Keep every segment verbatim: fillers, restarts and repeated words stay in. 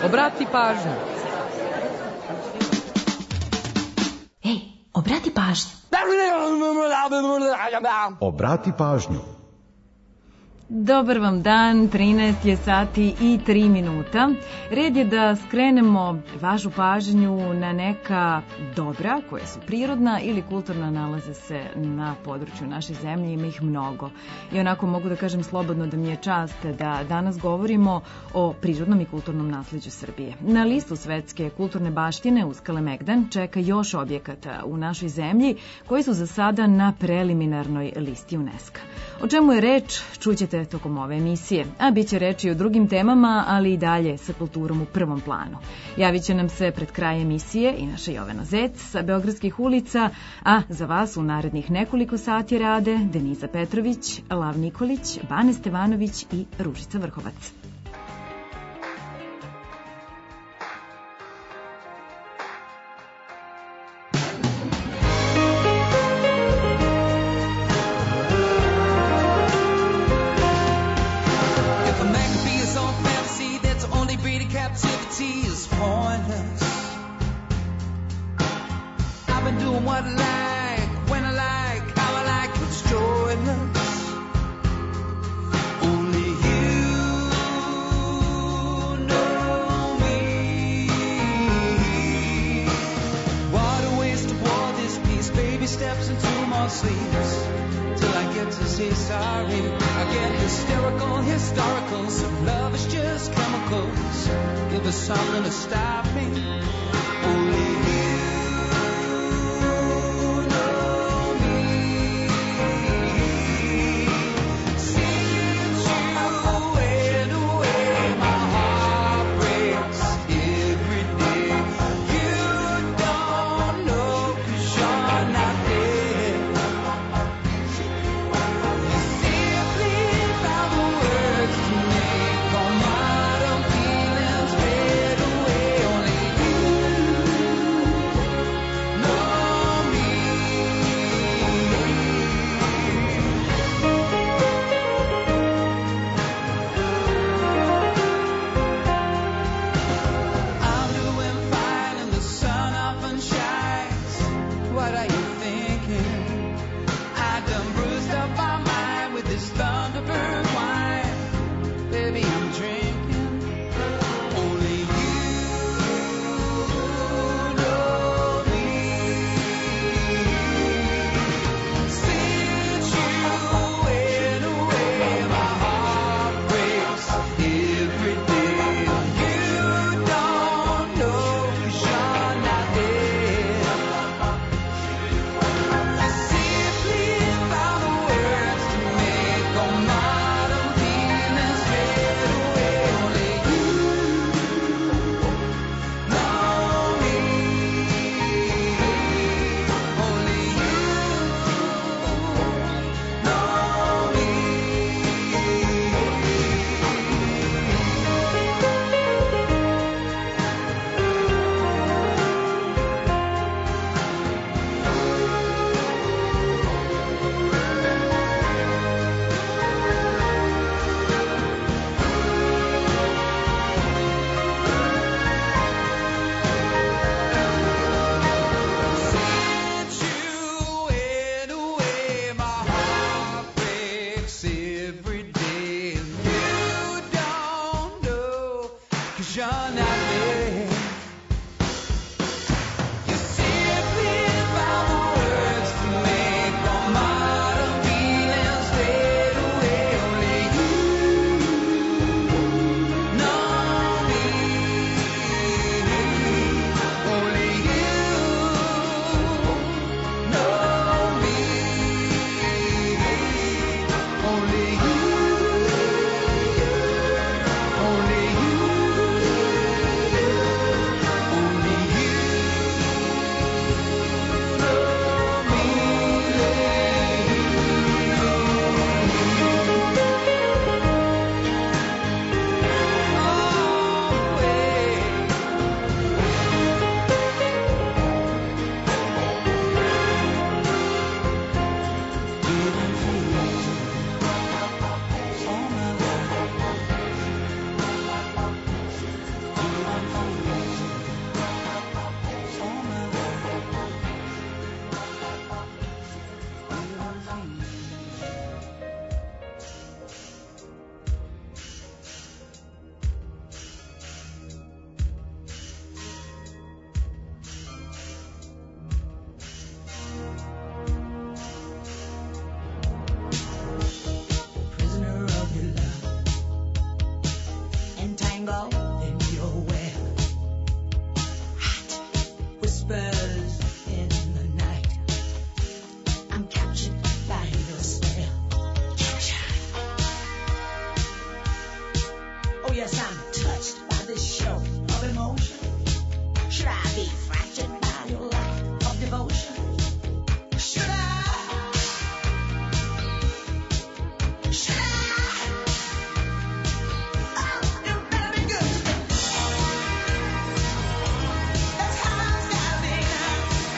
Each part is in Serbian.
Obrati pažnju. Ej, obrati pažnju. Obrati pažnju. Dobar vam dan, trinaest je sati i tri minuta. Red je da skrenemo vašu pažnju na neka dobra koja su prirodna ili kulturna, nalaze se na području naše zemlje, ima ih mnogo. I onako mogu da kažem slobodno da mi je čast da danas govorimo o prirodnom i kulturnom nasleđu Srbije. Na listu svetske kulturne baštine uz Kalemegdan čeka još objekata u našoj zemlji koji su za sada na preliminarnoj listi UNESCO. O čemu je reč, čućete tokom ove emisije, a bit će reči i o drugim temama, ali i dalje sa kulturom u prvom planu. Javit će nam se pred kraj emisije i naša Jovana Zec sa Beogradskih ulica, a za vas u narednih nekoliko sati rade Deniza Petrović, Lav Nikolić, Bane Stevanović i Ružica Vrhovac. tangled in your web. Hot whispers in the night. I'm captured by your spell. Captured. Oh yes, I'm touched by this show of emotion. Should I be fractured by your lack of devotion? Should I? Should I? Oh, you better be good to me. That's how it's gotta be now.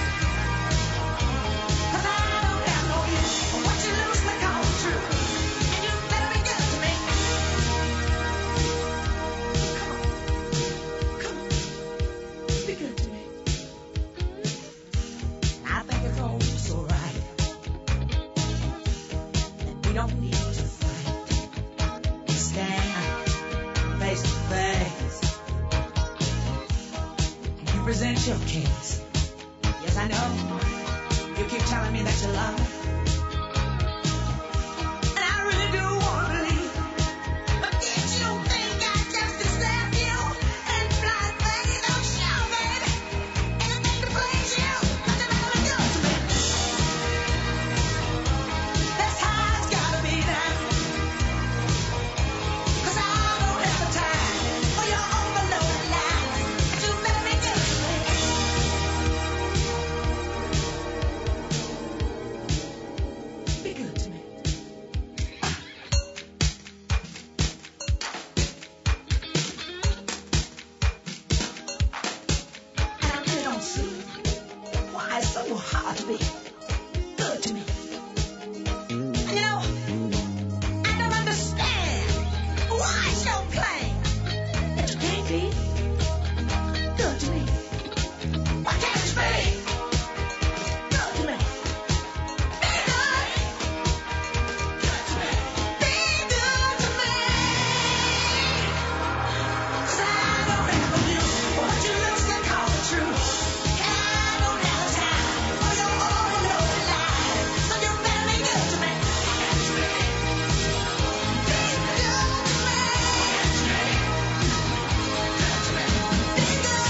'Cause I don't have no use for what you loosely call true. And you better be good to me. Come on. Come on. Be good to me. I think it's all so right. And we don't need to fight. Stand face to face. And you present your case. Yes, I know. You keep telling me that you love me. And I really do want to believe. But did you think I just accept you and fly things don't show, baby? Anything to please you, but you better be good to me. That's how it's gotta be now. 'Cause I don't have the time for your overloaded lies. And you better be good to me. Be good to me. And I really don't see why it's so hard to be good to me. And you know, I don't understand why it's so plain that you can't be good to me. Why can't you be good to me? Be good. Good to me. Be good to me. 'Cause I don't have a view for what you loosely call the truth. And I don't have the time for your overloaded lies. So you better be good to me. Be good to me. Be good to me. Be good.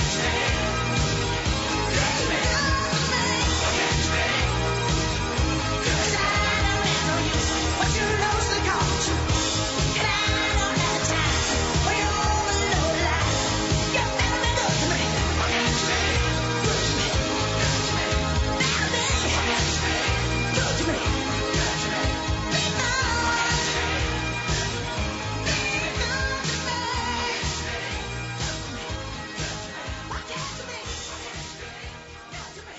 Cause I don't have no use for what you loosely call the truth. And I don't have the time for your overloaded lies. You better be good to me. Good to me. Good to me. Better be good to me. Be good. Be good to me. Why can't you be good to me?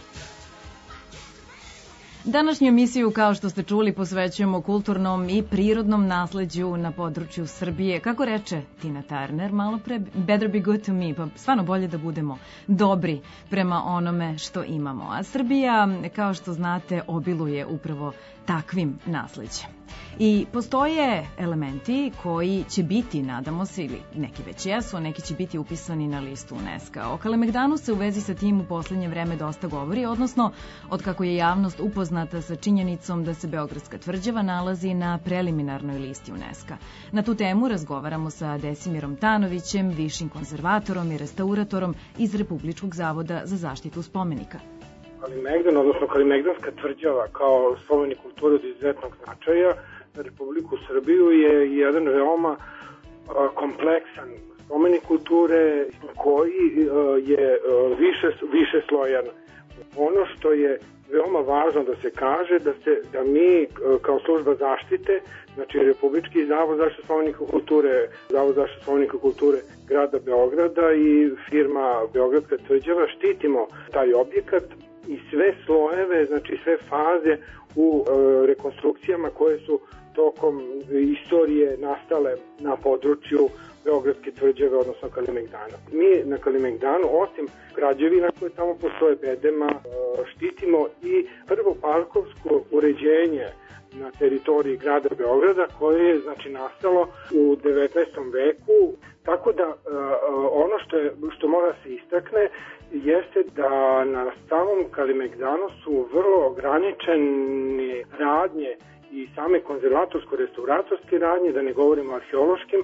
Današnju emisiju, kao što ste čuli, posvećujemo kulturnom i prirodnom nasleđu na području Srbije. Kako reče Tina Turner malo pre, better be good to me, pa stvarno bolje da budemo dobri prema onome što imamo. A Srbija, kao što znate, obiluje upravo takvim nasleđem. I postoje elementi koji će biti, nadamo se, ili neki već jesu, a neki će biti upisani na listu UNESCO. O Kalemegdanu se u vezi sa tim u poslednje vreme dosta govori, odnosno od kako je javnost upoznata sa činjenicom da se Beogradska tvrđava nalazi na preliminarnoj listi UNESCO. Na tu temu razgovaramo sa Desimirom Tanovićem, višim konzervatorom i restauratorom iz Republičkog zavoda za zaštitu spomenika. Kalemegdan, odnosno Kalemegdanska tvrđava kao spomenik kulture od izuzetnog značaja za Republiku Srbiju je jedan veoma a, kompleksan spomenik kulture koji a, je a, više, više slojan. Ono što je veoma važno da se kaže da se da mi a, kao služba zaštite, znači Republički zavod za zaštitu spomenika kulture, Zavod za zaštitu spomenika kulture grada Beograda i firma Beogradska tvrđava štitimo taj objekat i sve slojeve, znači sve faze u e, rekonstrukcijama koje su tokom istorije nastale na području Beogradske tvrđave, odnosno Kalemegdana. Mi na Kalemegdanu, osim građevina koje tamo postoje, bedema, e, štitimo i prvo parkovsko uređenje na teritoriji grada Beograda koje je znači nastalo u devetnaestom veku, tako da e, ono što, je, što mora se istakne jeste da na samom Kalemegdanu su vrlo ograničene radnje i same konzervatorsko-restauratorske radnje, da ne govorimo o arheološkim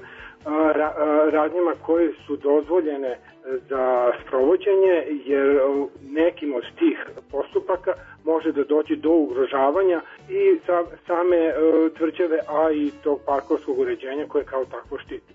radnjama koje su dozvoljene za sprovođenje, jer nekim od tih postupaka može da dođe do ugrožavanja i same tvrđave, a i tog parkovskog uređenja koje kao takvo štiti.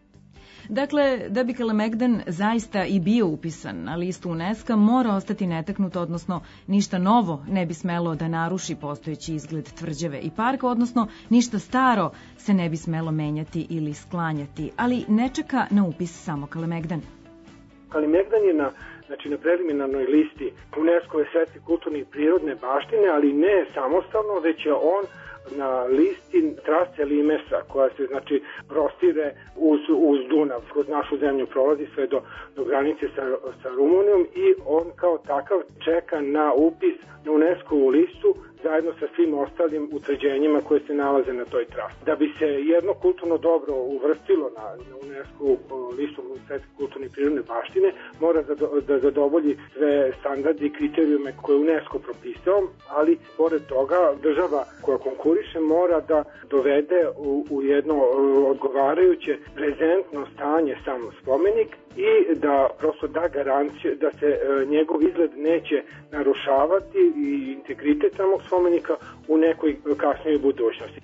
Dakle, da bi Kalemegdan zaista i bio upisan na listu UNESCO, mora ostati netaknut, odnosno ništa novo ne bi smelo da naruši postojeći izgled tvrđave i parka, odnosno ništa staro se ne bi smelo menjati ili sklanjati, ali ne čeka na upis samo Kalemegdan. Kalemegdan je na, znači, na preliminarnoj listi UNESCO-ve svetske kulturne i prirodne baštine, ali ne samostalno, već je on na listi trase Limesa, koja se, znači, prostire uz, uz Dunav, kroz našu zemlju prolazi sve do, do granice sa, sa Rumunijom i on kao takav čeka na upis na UNESCO-vu listu zajedno sa svim ostalim utvrđenjima koje se nalaze na toj trasi. Da bi se jedno kulturno dobro uvrstilo na, na UNESCO listu svetske kulturne i prirodne baštine, mora da, da zadovolji sve standarde i kriterijume koje je UNESCO propisao, ali pored toga država koja konkuriše mora da dovede u, u jedno odgovarajuće prezentno stanje sam spomenik i da prosto da garanciju da se e, njegov izgled neće narušavati i integritet samog spomenika u nekoj kasnijoj budućnosti.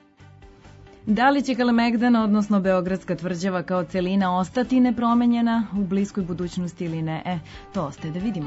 Da li će Kalemegdan, odnosno Beogradska tvrđava kao celina, ostati nepromenjena u bliskoj budućnosti ili ne? E, to ostaje da vidimo.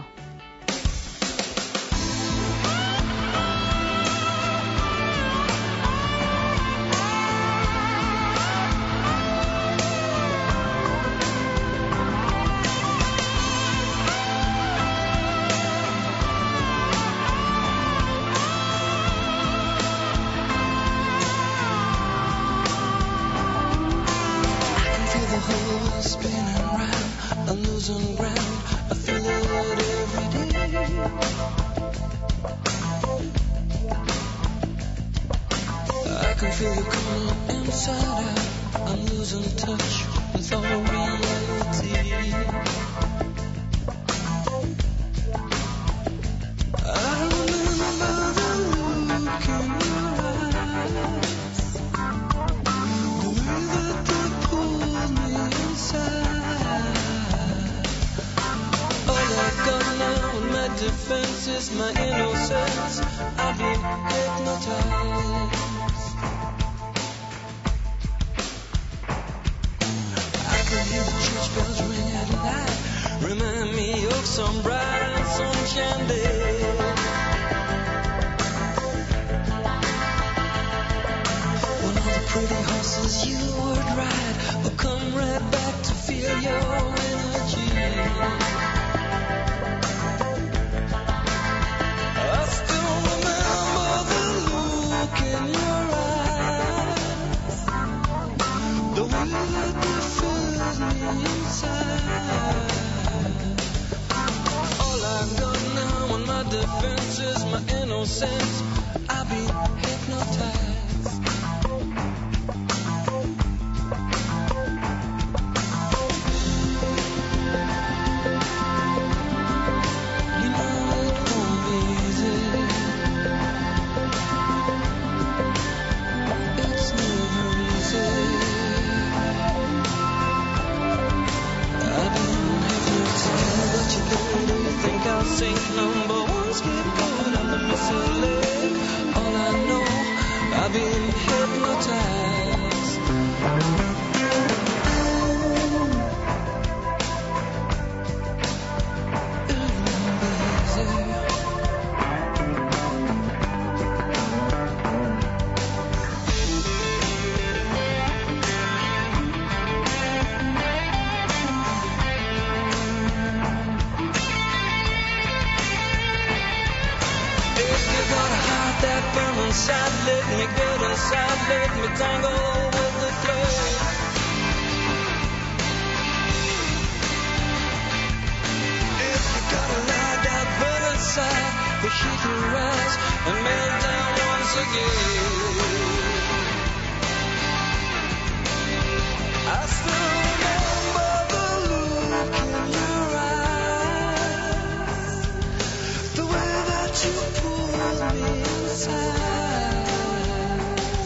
The way that you pull me inside.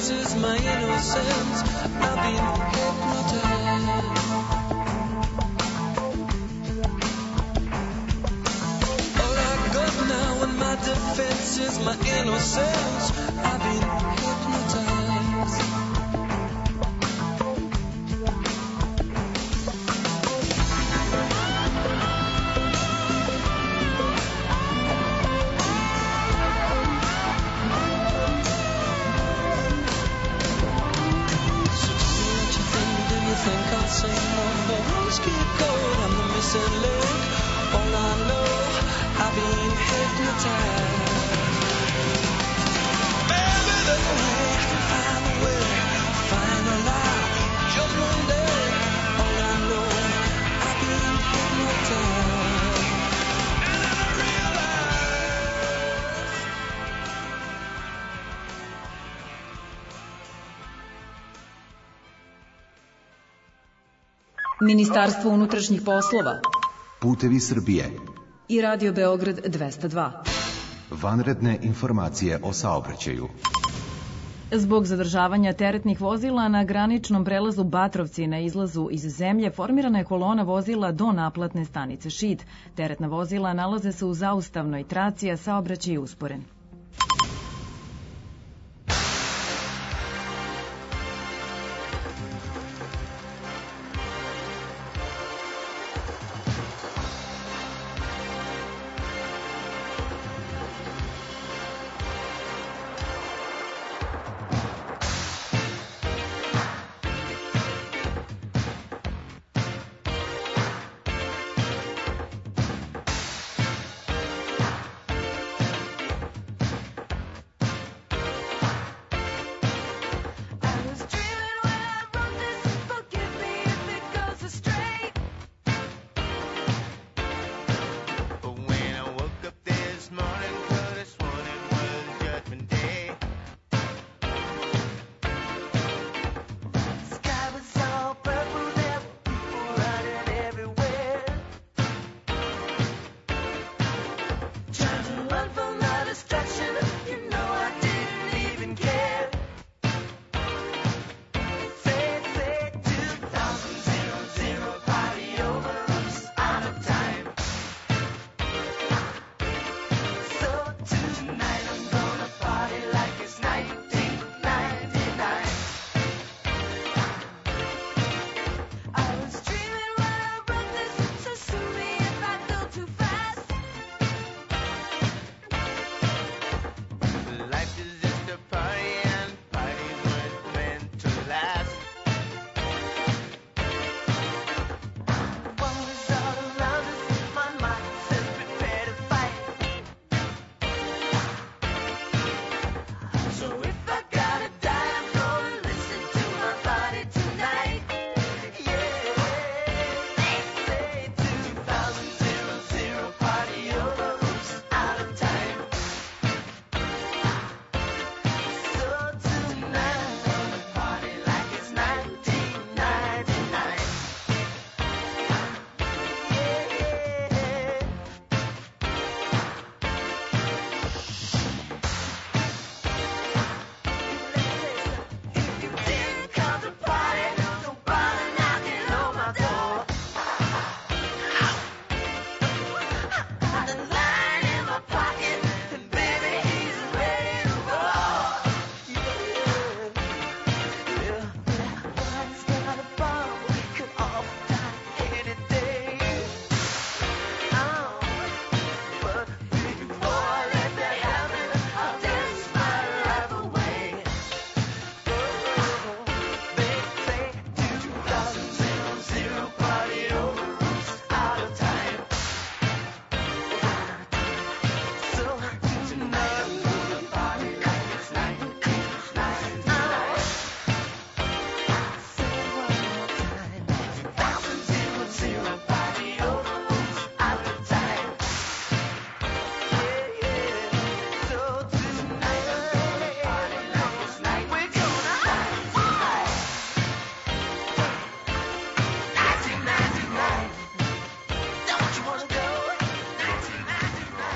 defenses, my innocence, I've been hypnotized. All I got now in my defense is my innocence, I've been hypnotized. Say no more, keep going, I'm the missing link. All I know, I've been hypnotized. Maybe the way to find a way, find a lie, just one day. All I know, I've been hypnotized. And then I realized. Ministarstvo unutrašnjih poslova, Putevi Srbije i Radio Beograd dvesta dva. Vanredne informacije o saobraćaju. Zbog zadržavanja teretnih vozila na graničnom prelazu Batrovci na izlazu iz zemlje formirana je kolona vozila do naplatne stanice Šid. Teretna vozila nalaze se u zaustavnoj traci, a saobraćaj je usporen.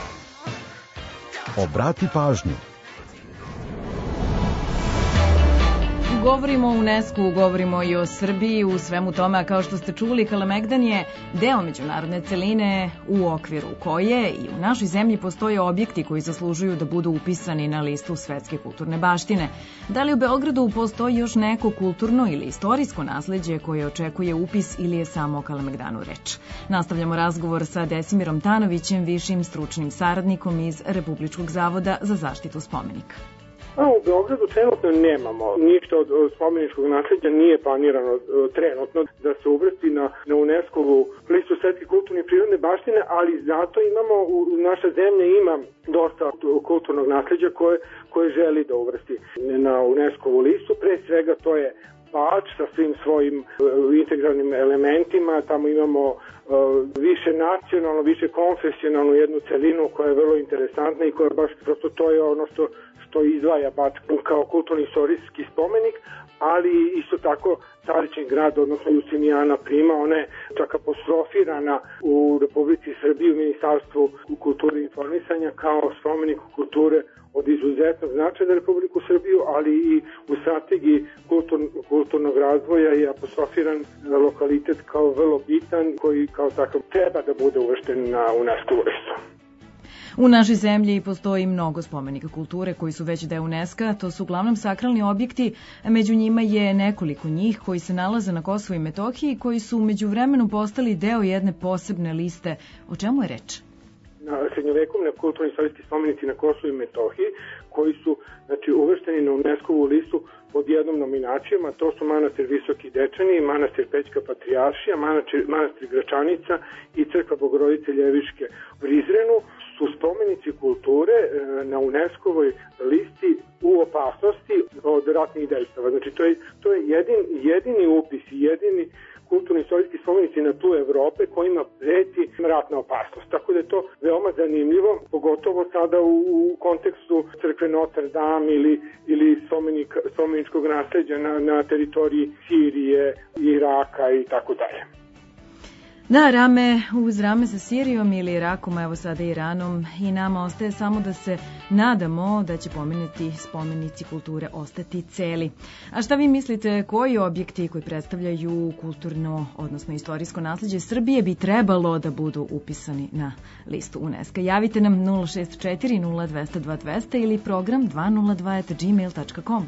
Obrati pažnju. Govorimo o UNESCO, govorimo i o Srbiji u svemu tome, a kao što ste čuli, Kalemegdan je deo međunarodne celine u okviru koje i u našoj zemlji postoje objekti koji zaslužuju da budu upisani na listu svetske kulturne baštine. Da li u Beogradu postoji još neko kulturno ili istorijsko nasleđe koje očekuje upis ili je samo o Kalemegdanu reč? Nastavljamo razgovor sa Desimirom Tanovićem, višim stručnim saradnikom iz Republičkog zavoda za zaštitu spomenika. A u Beogradu trenutno nemamo ništa od, od spomeničkog nasleđa, nije planirano uh, trenutno da se uvrsti na, na UNESCO-vu listu svetske kulturne i prirodne baštine, ali zato imamo, u, naša zemlja ima dosta kulturnog nasleđa koje, koje želi da uvrsti na UNESCO-vu listu. Pre svega to je Bač sa svim svojim uh, integralnim elementima, tamo imamo uh, više nacionalno, više konfesionalnu jednu celinu koja je vrlo interesantna i koja baš, prosto to je ono što što izdvaja Bač kao kulturno-istorijski spomenik, ali isto tako Caričin grad, odnosno Jusinijana Prima, ona je čak apostrofirana u Republici Srbiji u Ministarstvu kulture i informisanja kao spomenik kulture od izuzetnog značaja za Republiku Srbiju, ali i u strategiji kultur, kulturnog razvoja je apostrofiran lokalitet kao vrlo bitan, koji kao takav treba da bude uvršten na UNESCO listu. U našoj zemlji postoji mnogo spomenika kulture koji su već deo UNESCO-a, to su uglavnom sakralni objekti, među njima je nekoliko njih koji se nalaze na Kosovu i Metohiji, koji su među vremenu postali deo jedne posebne liste. O čemu je reč? Na srednjovekovne kulturno-istorijski spomenici na Kosovu i Metohiji, koji su znači, uvršteni na UNESCO-vu listu pod jednom nominacijom, a to su manastir Visoki Dečani, manastir Pećka Patrijaršija, manastir, manastir Gračanica i crkva Bogorodice Ljeviške u Prizrenu, su spomenici kulture na UNESCO-voj listi u opasnosti od ratnih dejstava. Znači, to je, to je jedin, jedini upis i jedini kulturno-istorijski spomenici na tlu Evrope kojima preti ratna opasnost. Tako da je to veoma zanimljivo, pogotovo sada u, u kontekstu crkve Notre Dame ili, ili spomenik, spomeničkog nasleđa na, na teritoriji Sirije, Iraka i tako dalje. Da, rame uz rame sa Sirijom ili Irakom, evo sada Iranom, i nama ostaje samo da se nadamo da će pomenuti spomenici kulture ostati celi. A šta vi mislite, koji objekti koji predstavljaju kulturno, odnosno istorijsko nasleđe Srbije bi trebalo da budu upisani na listu UNESCO? Javite nam nula šest četiri nula dva zero dva dva zero zero ili program dva nula dva at gmail dot com.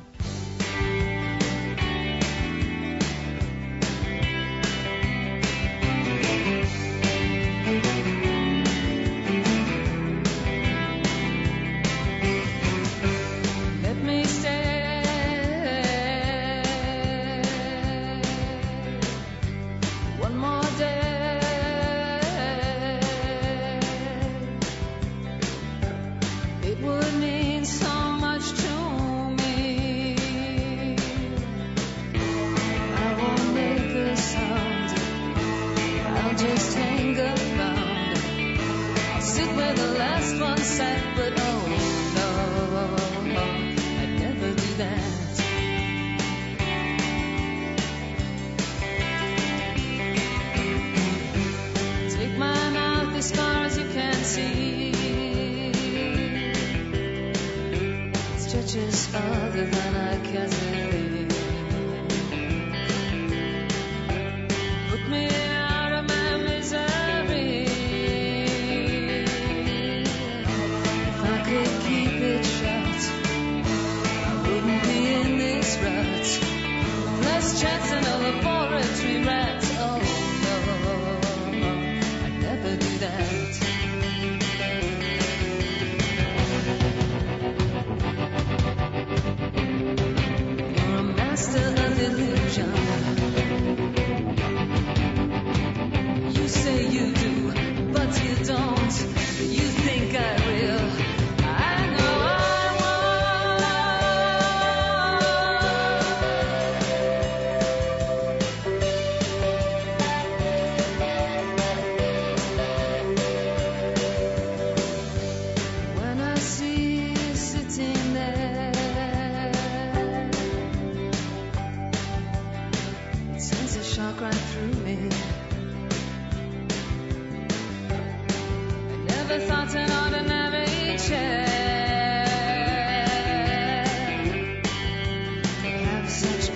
Such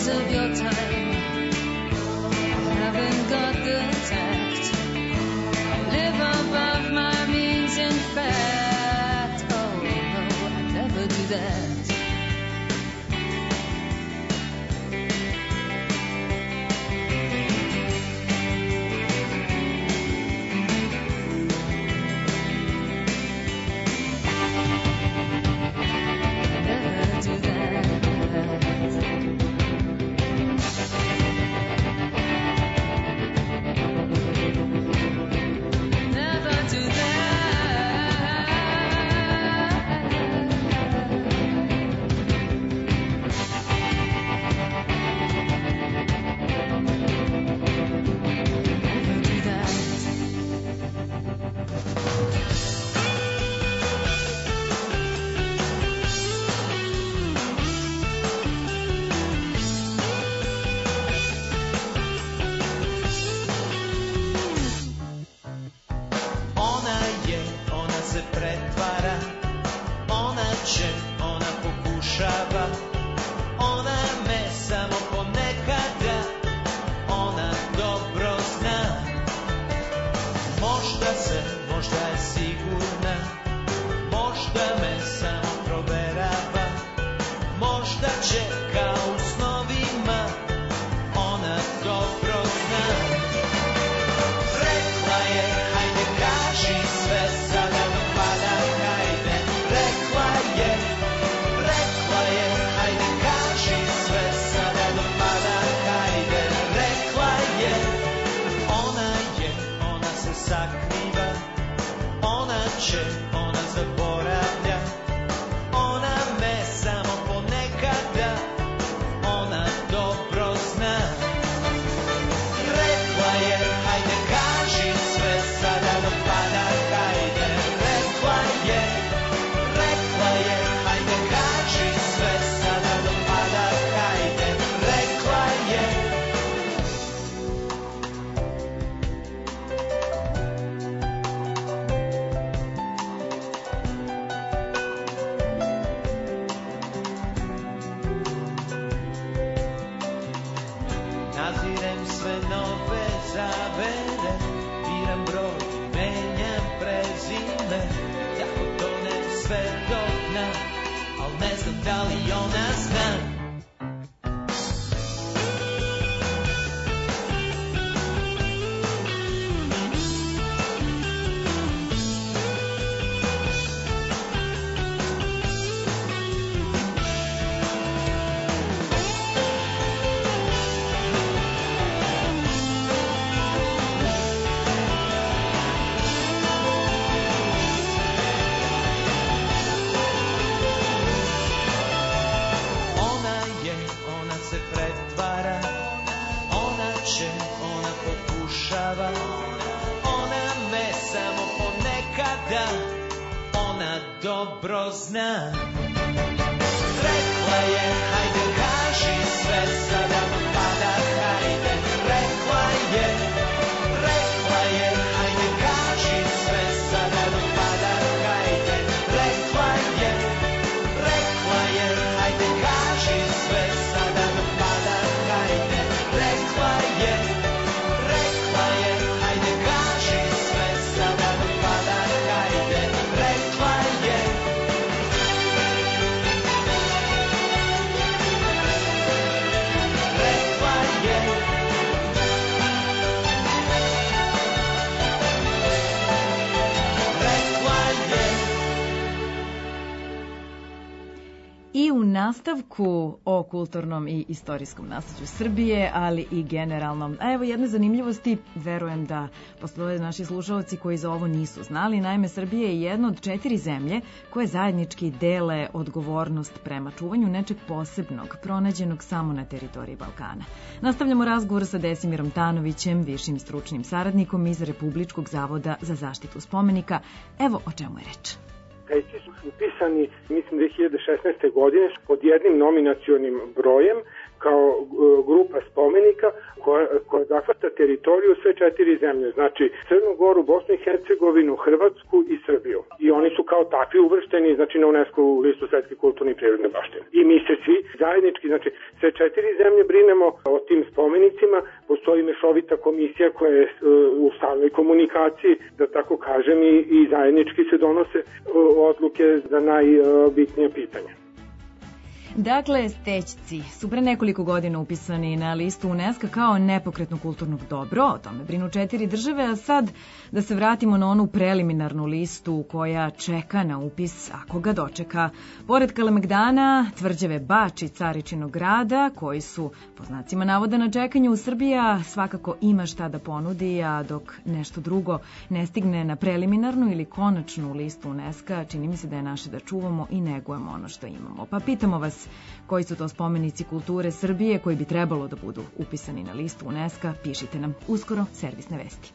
because of your time. I haven't got the tact. I live above my means, in fact. Oh no, I'd never do that. Nastavku o kulturnom i istorijskom nasleđu Srbije, ali i generalnom. A evo jedne zanimljivosti, verujem da postoje naši slušalci koji za ovo nisu znali. Naime, Srbija je jedna od četiri zemlje koje zajednički dele odgovornost prema čuvanju nečeg posebnog, pronađenog samo na teritoriji Balkana. Nastavljamo razgovor sa Desimirom Tanovićem, višim stručnim saradnikom iz Republičkog zavoda za zaštitu spomenika. Evo o čemu je reč. Peci su upisani, mislim, dve hiljade šesnaeste godine pod jednim nominacionim brojem kao uh, grupa spomenika koja, koja zahvata teritoriju sve četiri zemlje, znači Crnu Goru, Bosnu i Hercegovinu, Hrvatsku i Srbiju. I oni su kao takvi uvršteni, znači na UNESCO listu svetske kulturne i prirodne baštine. I mi se svi zajednički, znači sve četiri zemlje brinemo o tim spomenicima, postoji mešovita komisija koja je uh, u stalnoj komunikaciji, da tako kažem, i, i zajednički se donose uh, odluke za najbitnije pitanja. Dakle, Stećci su pre nekoliko godina upisani na listu UNESCO kao nepokretno kulturnog dobro, o tome brinu četiri države, a sad da se vratimo na onu preliminarnu listu koja čeka na upis ako ga dočeka. Pored Kalemegdana, tvrđave Bač i Caričinog grada, koji su po znacima navoda na čekanju, Srbija svakako ima šta da ponudi, a dok nešto drugo ne stigne na preliminarnu ili konačnu listu UNESCO, čini mi se da je naše da čuvamo i negujemo ono što imamo. Pa pitamo vas, koji su to spomenici kulture Srbije koji bi trebalo da budu upisani na listu UNESCO? Pišite nam. Uskoro servisne vesti.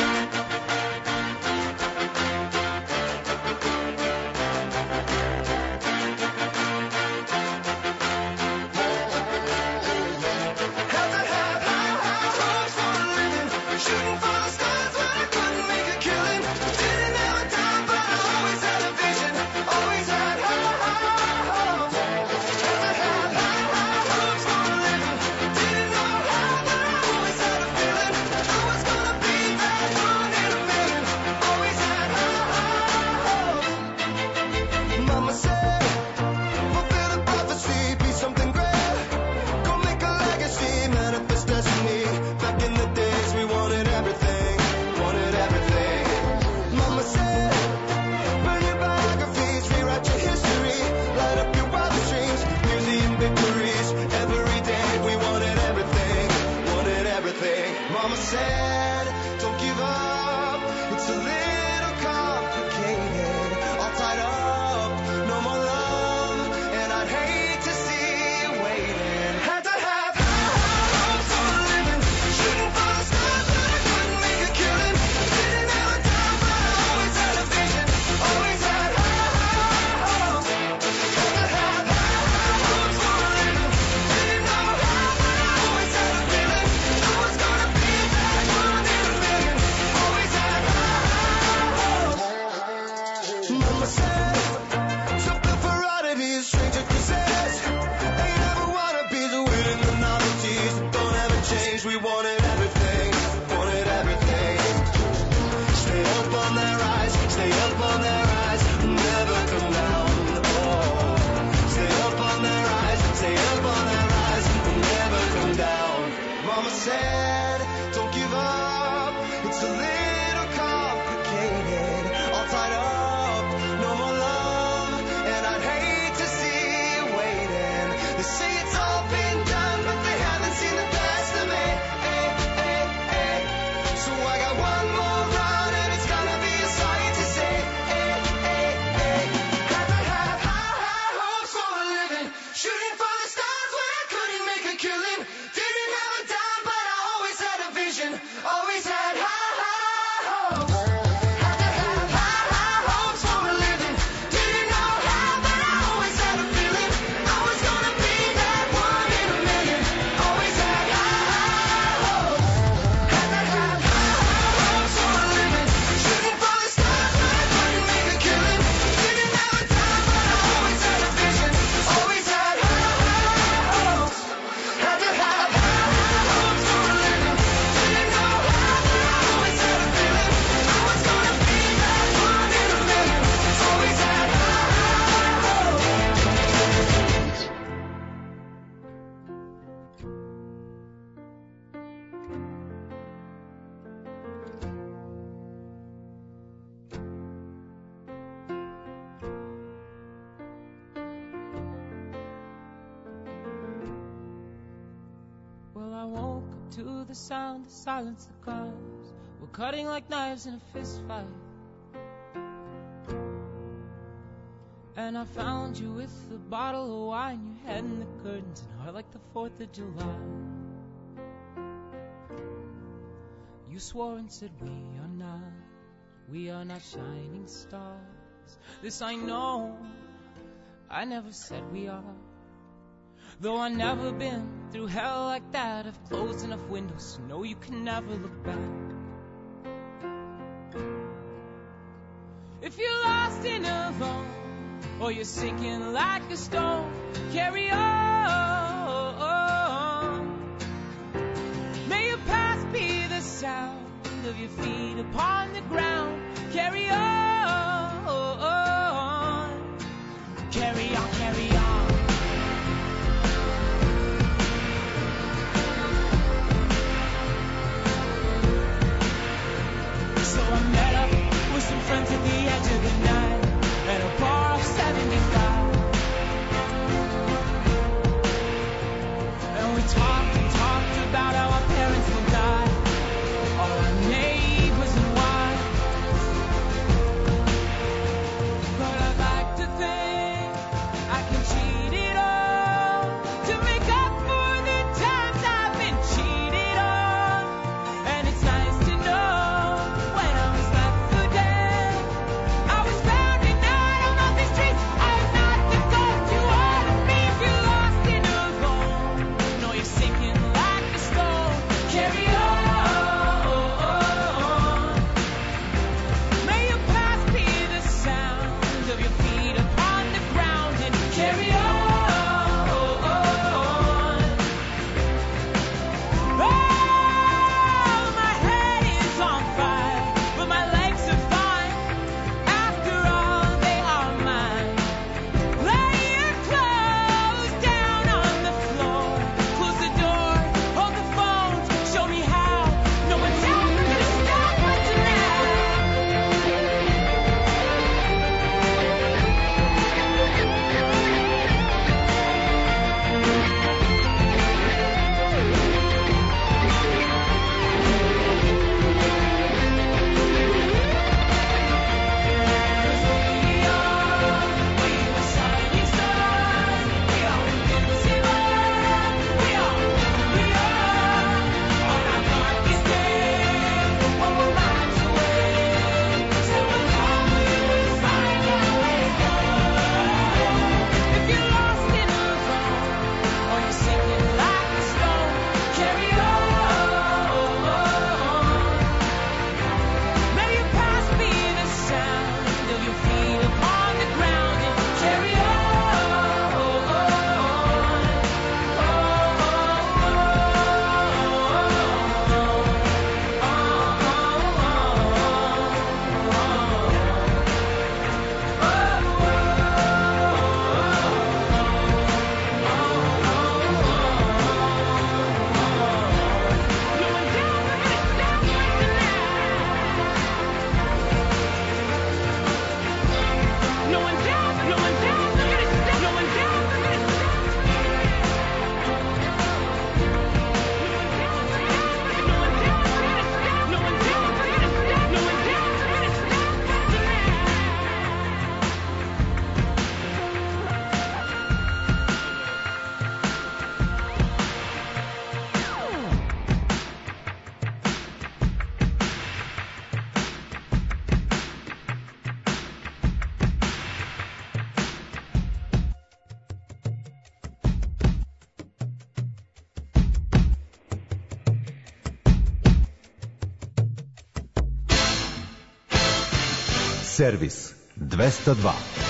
To the sound, the silence, the cars were cutting like knives in a fist fight. And I found you with a bottle of wine, your head in the curtains, and heart like the fourth of July. You swore and said we are not, we are not shining stars. This I know, I never said we are. Though I've never been through hell like that, I've closed enough windows to know you can never look back. If you're lost and alone, or you're sinking like a stone, carry on. May your past be the sound of your feet upon the ground. Carry on. Carry on, carry on. So I met up with some friends at the edge of the night at a bar off seventy-five, and we talked and talked about how our parents will die, all our neighbors and why. But I'd like to think I can cheat it all to make up for the times I've been cheated on. And it's nice to know when I was left for dead, I was found and out on all these streets. I am not the ghost you ought to be. If you're lost and alone, know you're sinking like a stone. Carry on. May your past be the sound of your feet upon the ground, and carry on. Oh, my head is on fire, but my legs are fine. After all, they are mine. Lay your clothes down on the floor. Close the door, hold the phone, show me how. No one's ever gonna stop us tonight. No one down, no one down, no one down, no one down, no one down. Servis dvesta dva.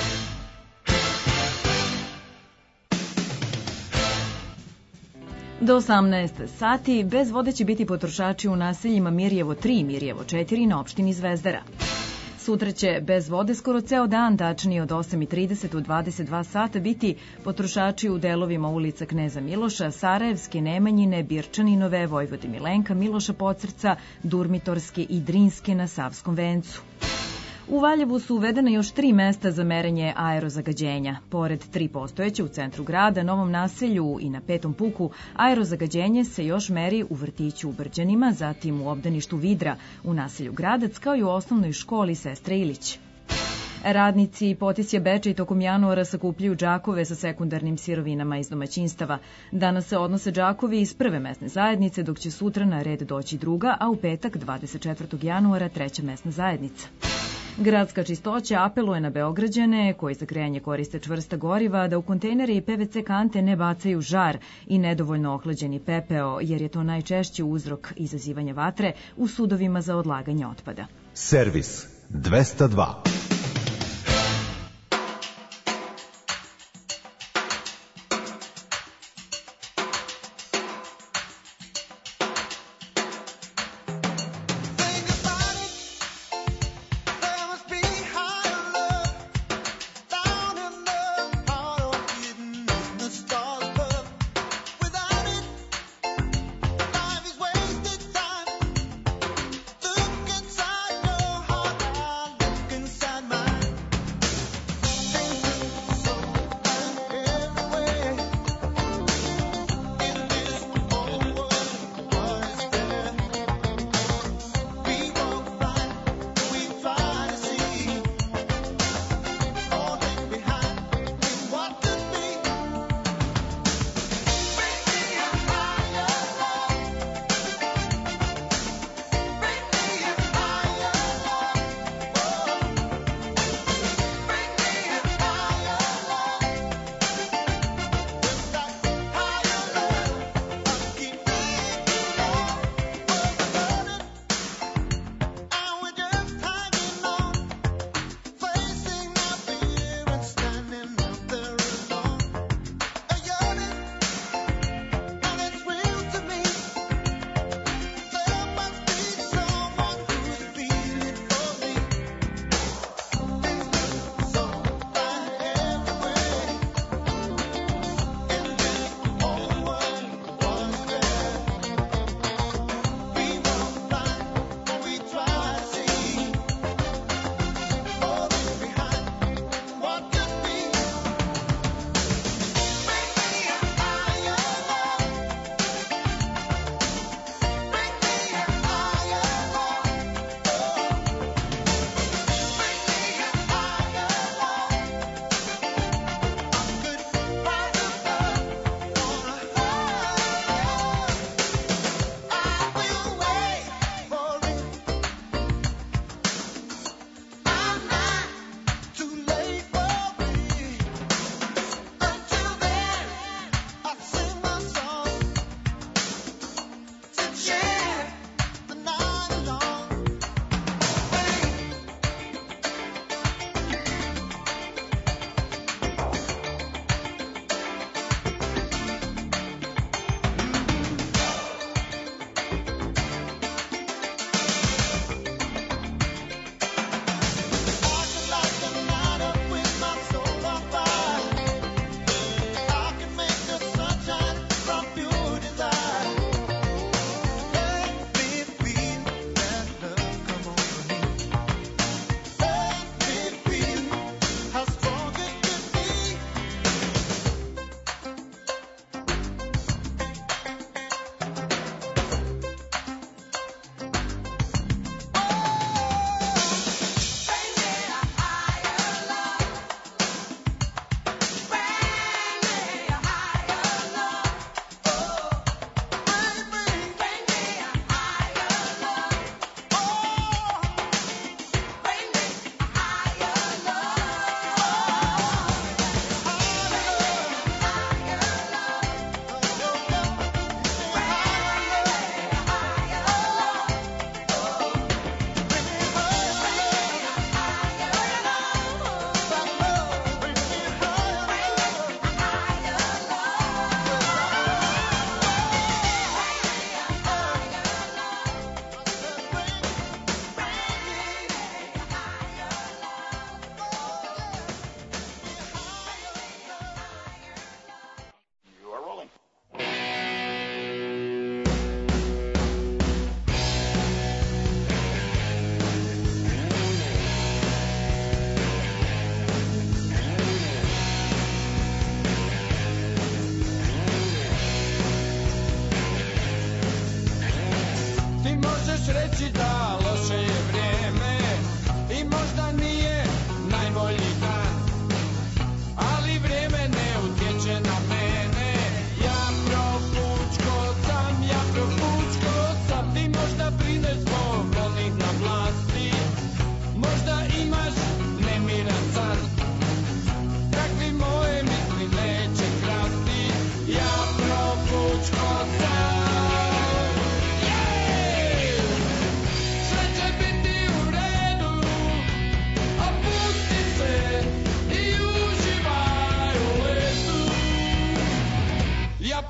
Do osamnaest sati bez vode će biti potrošači u naseljima Mirjevo tri i Mirjevo četiri na opštini Zvezdara. Sutra će bez vode skoro ceo dan, tačnije od osam i trideset do dvadeset dva sata, biti potrošači u delovima ulica Kneza Miloša, Sarajevske, Nemanjine, Birčaninove, Vojvode Milenka, Miloša Pocrca, Durmitorske i Drinske na Savskom vencu. U Valjevu su uvedena još tri mesta za merenje aerozagađenja. Pored tri postojeće u centru grada, Novom naselju i na Petom puku, aerozagađenje se još meri u vrtiću u Brđanima, zatim u obdaništu Vidra u naselju Gradac, kao i u osnovnoj školi Sestre Ilić. Radnici Potisje Bečej tokom januara sakupljaju džakove sa sekundarnim sirovinama iz domaćinstava. Danas se odnose džakovi iz prve mesne zajednice, dok će sutra na red doći druga, a u petak dvadeset četvrtog januara treća mesna zajednica. Gradska čistoća apeluje na Beograđane, koji za grejanje koriste čvrsta goriva, da u kontejnere i pe ve ce kante ne bacaju žar i nedovoljno ohlađeni pepeo, jer je to najčešći uzrok izazivanja vatre u sudovima za odlaganje otpada. Servis dvesta dva. Inside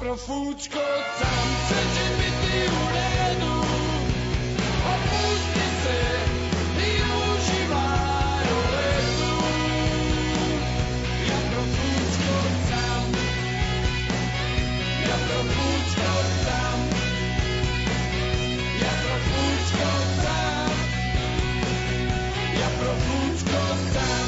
profučko sam, sve će biti u redu. Opusti se i uživaj u letu. Ja profučko sam, ja profučko sam, ja profučko sam, ja profučko sam.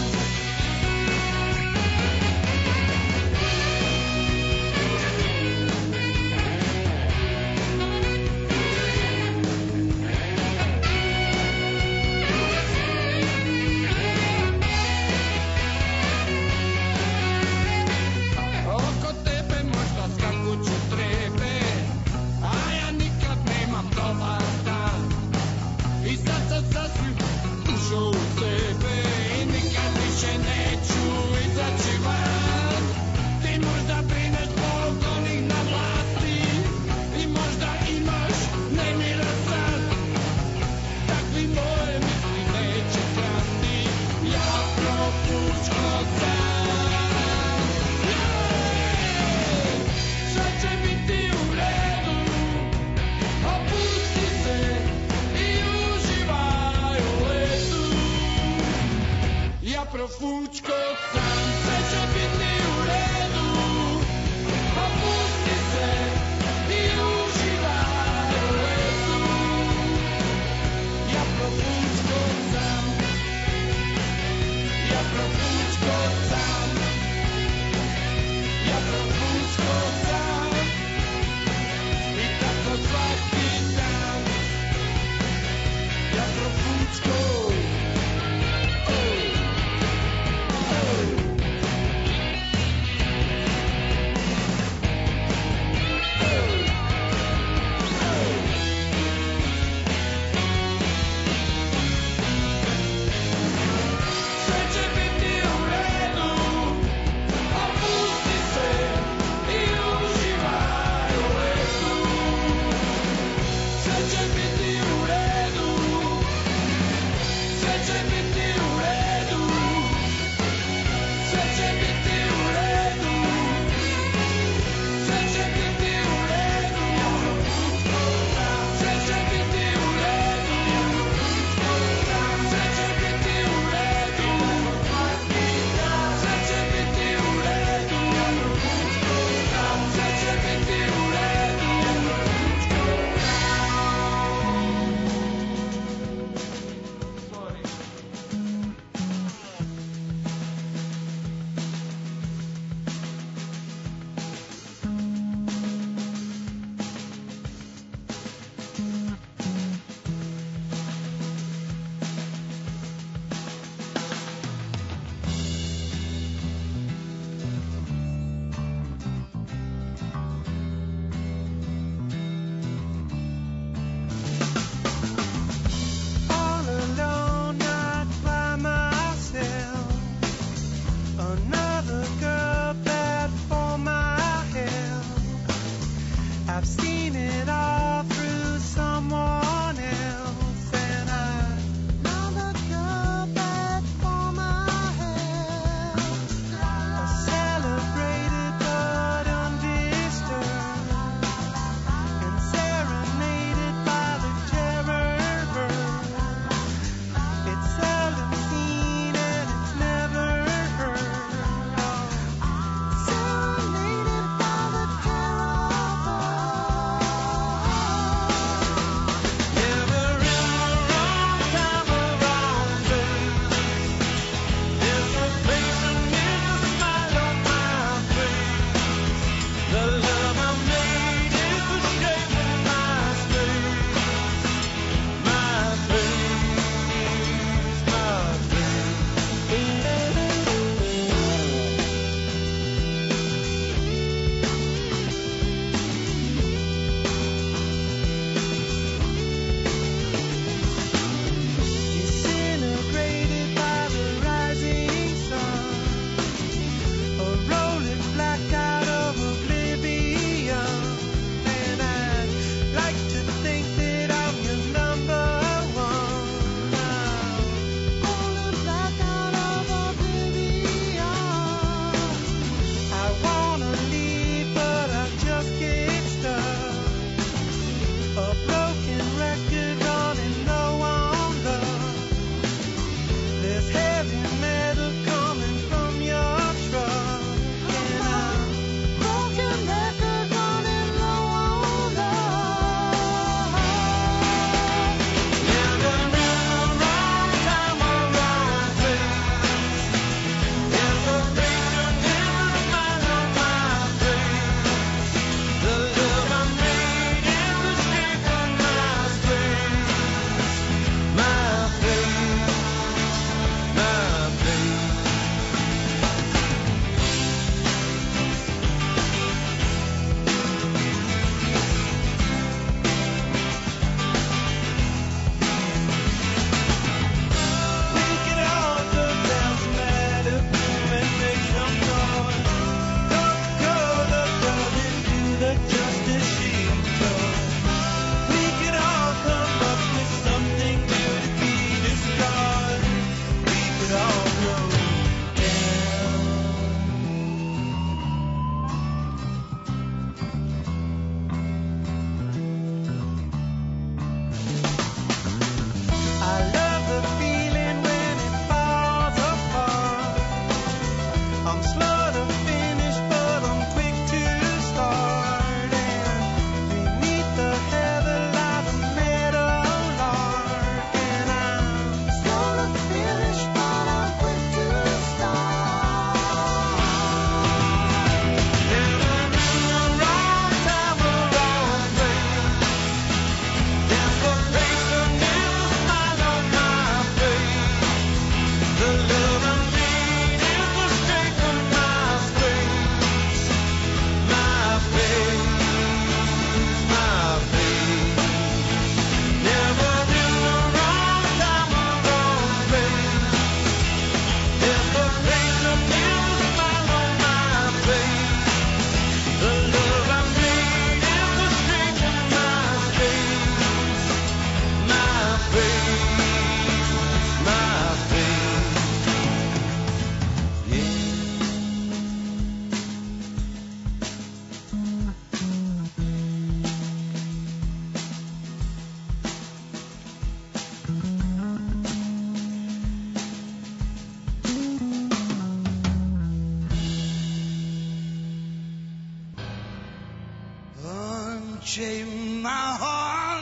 unchain my heart,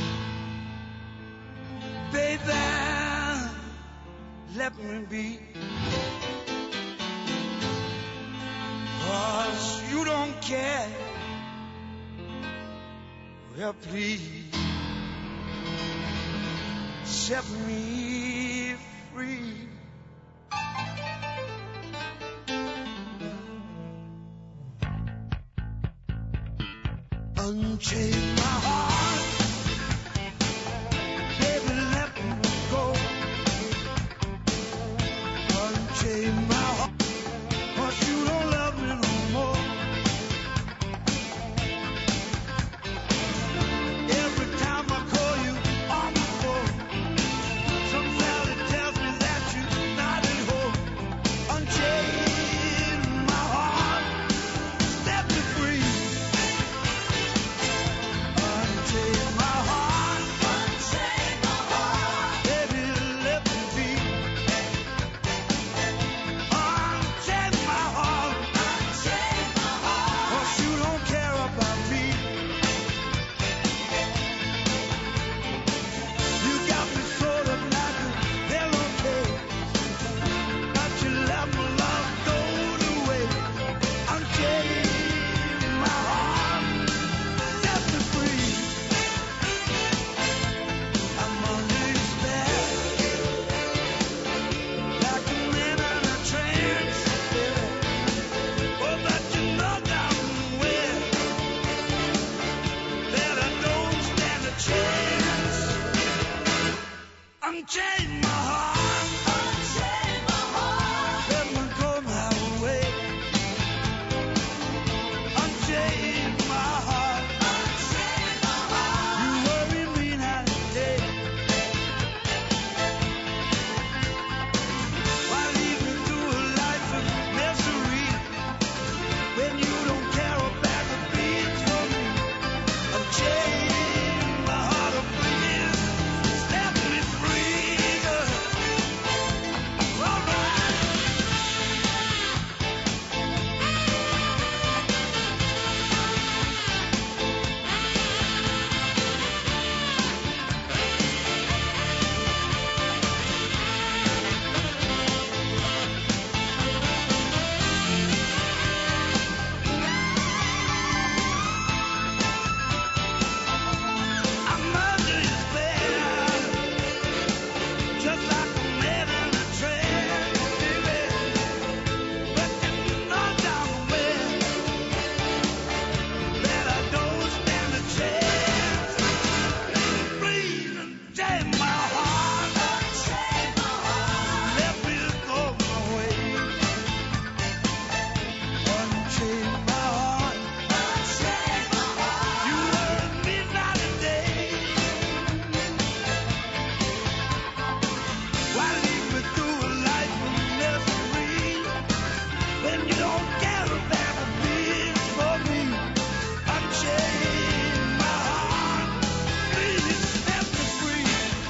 baby, let me be. 'Cause you don't care. Well, please set me free. Unchain my heart, baby, let me go. Unchain my heart, 'cause you don't love me no more. Every time I call you on the phone, some valley tells me that you're not at home. Unchain my heart, set me free. Unchain my heart, unchain my heart, baby, let me be. Unchain my heart, unchain my heart, 'cause you don't care about me. You got me sort of like a pillowcase, but you let my love go to waste. Unchain my heart, set me free. I'm under your spell, like a man in a trance. Oh, but you know damn well that I don't stand a chance. Unchain my heart, unchain my heart, let me go my way. Unchain my heart, unchain my heart, you worry me night and day. Why lead me through a life of misery when you don't care about the beats for me? Unchain my heart, oh please, set me free. All right. I'm under your spell, just like a man in a trance, baby. But you know damn well that I don't stand a chance. Please unchain my heart, unchain my heart, let me go my way. Unchain my heart, unchain my heart, you worry me night and day. Why lead me through a life of misery when you don't care about the beats for me? Unchain my heart, please set me free.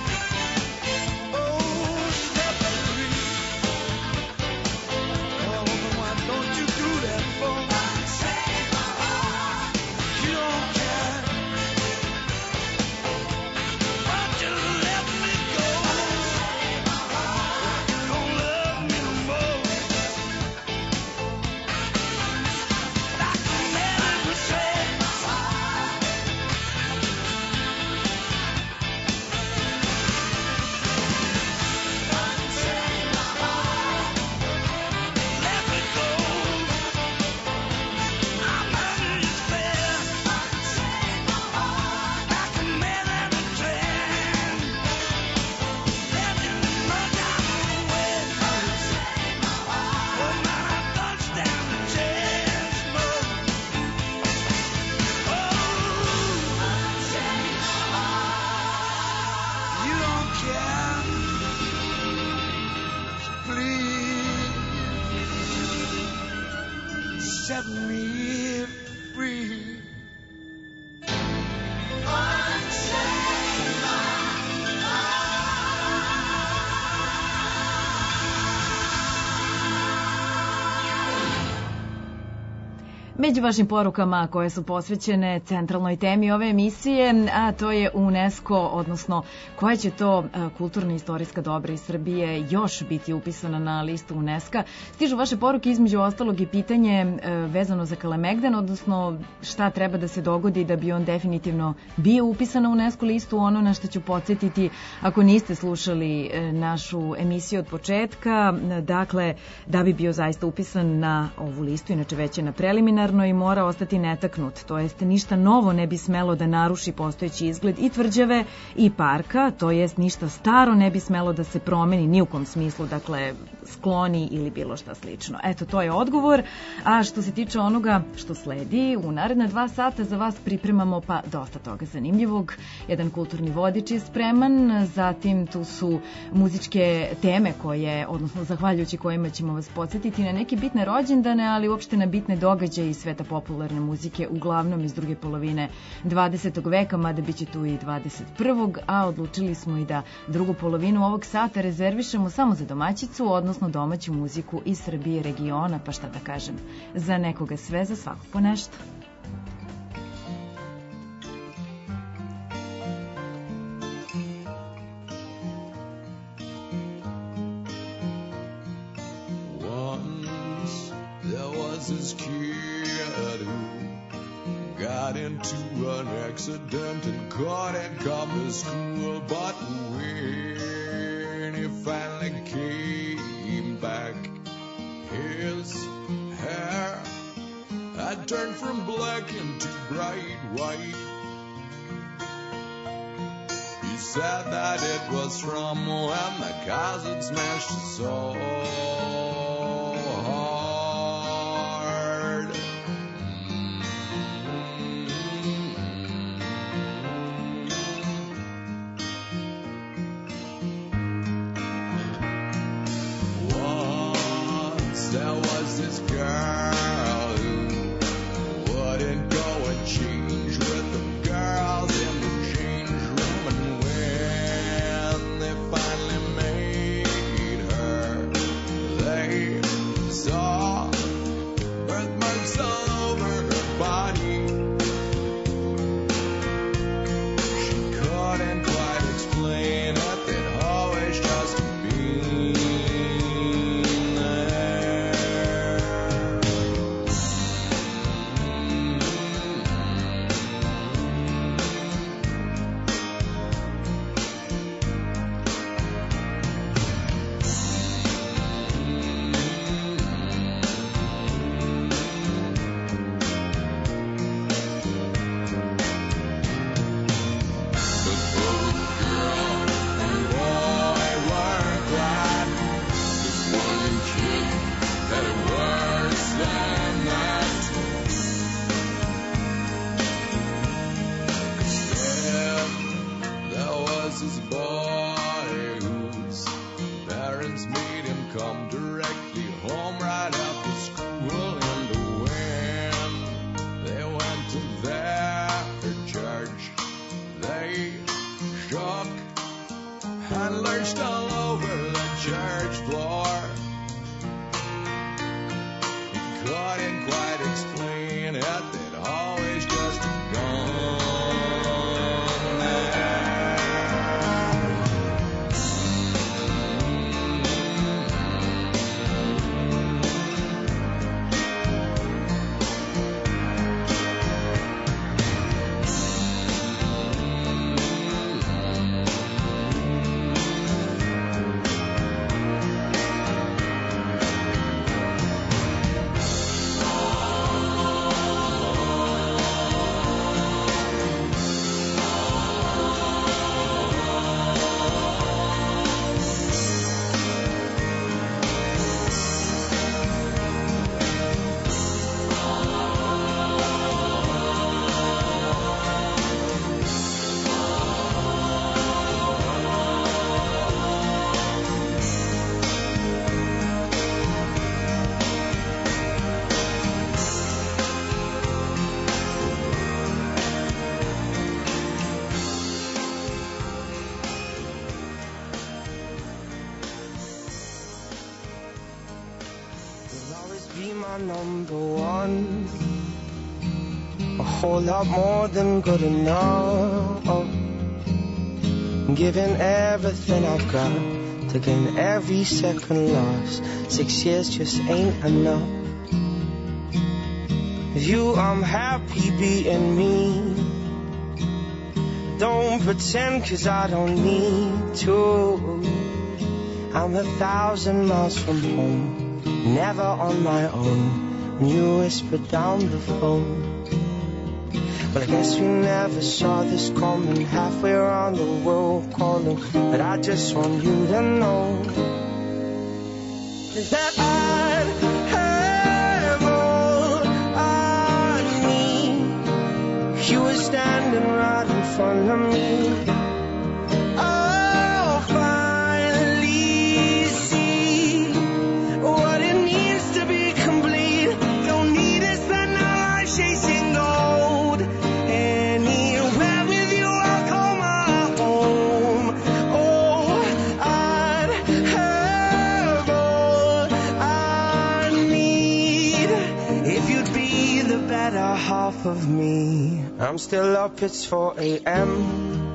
Oh, set me free. Oh, why don't you do that for me? Unchain my heart, you don't care. Why'd you let me go? Unchain my heart, you don't love me no more. Like a man in a trance. Unchain my heart, let me go. I'm under your spell. Unchain my heart, like a man in a trance. Let you know down the way. Unchain my heart, oh man, I don't stand a chance, no. Oh, unchain my heart, you don't care. Please set me free. Unchain my Među vašim porukama koje su posvećene centralnoj temi ove emisije, a to je UNESCO, odnosno koja će to e, kulturna i istorijska dobra iz Srbije još biti upisana na listu UNESCO. Stižu vaše poruke, između ostalog i pitanje e, vezano za Kalemegdan, odnosno šta treba da se dogodi da bi on definitivno bio upisan na UNESCO listu. Ono na što ću podsjetiti, ako niste slušali e, našu emisiju od početka, dakle, da bi bio zaista upisan na ovu listu, inače već je na preliminarno i mora ostati netaknut, to jest ništa novo ne bi smelo da naruši postojeći izgled i tvrđave i parka, to jest ništa staro ne bi smelo da se promeni ni u kom smislu, dakle skloni ili bilo šta slično. Eto, to je odgovor. A što se tiče onoga što sledi, u naredne dva sata za vas pripremamo pa dosta toga zanimljivog. Jedan kulturni vodič je spreman, zatim tu su muzičke teme koje, odnosno zahvaljujući kojima ćemo vas podsjetiti na neke bitne rođendane, ali uopšte na bitne događaje iz sveta popularne muzike, uglavnom iz druge polovine dvadesetog veka, mada bit će tu i dvadeset prvog, a odlučili smo i da drugu polovinu ovog sata rezervišemo samo za domaćicu, odnosno domaću muziku iz Srbije, regiona, pa šta da kažem, za nekoga sve, za svakog po nešto. Once there was this kid who got into an accident and couldn't come to school, but when he finally came back, his hair had turned from black into bright white. He said that it was from when the cars had smashed his soul. There was this girl who wouldn't go and change with the girls in the change room, and when they finally made her, they saw birthmarks all over her body. She couldn't quite explain it, they'd always just been number one. a whole lot more than good enough. Giving everything I've got to gain every second lost. Six years just ain't enough. With you I'm happy being me. Don't pretend cause I don't need to. I'm a thousand miles from home, never on my own. When you whisper down the phone. Well, I guess we never saw this coming. Halfway around the world calling. But I just want you to know that I'd have all I need if you were standing right in front of me. I'll finally see what it means to be complete. Don't need to spend our life chasing gold. Anywhere with you I'll call my home. Oh, I'd have all I need if you'd be the better half of me. I'm still up, it's four a.m.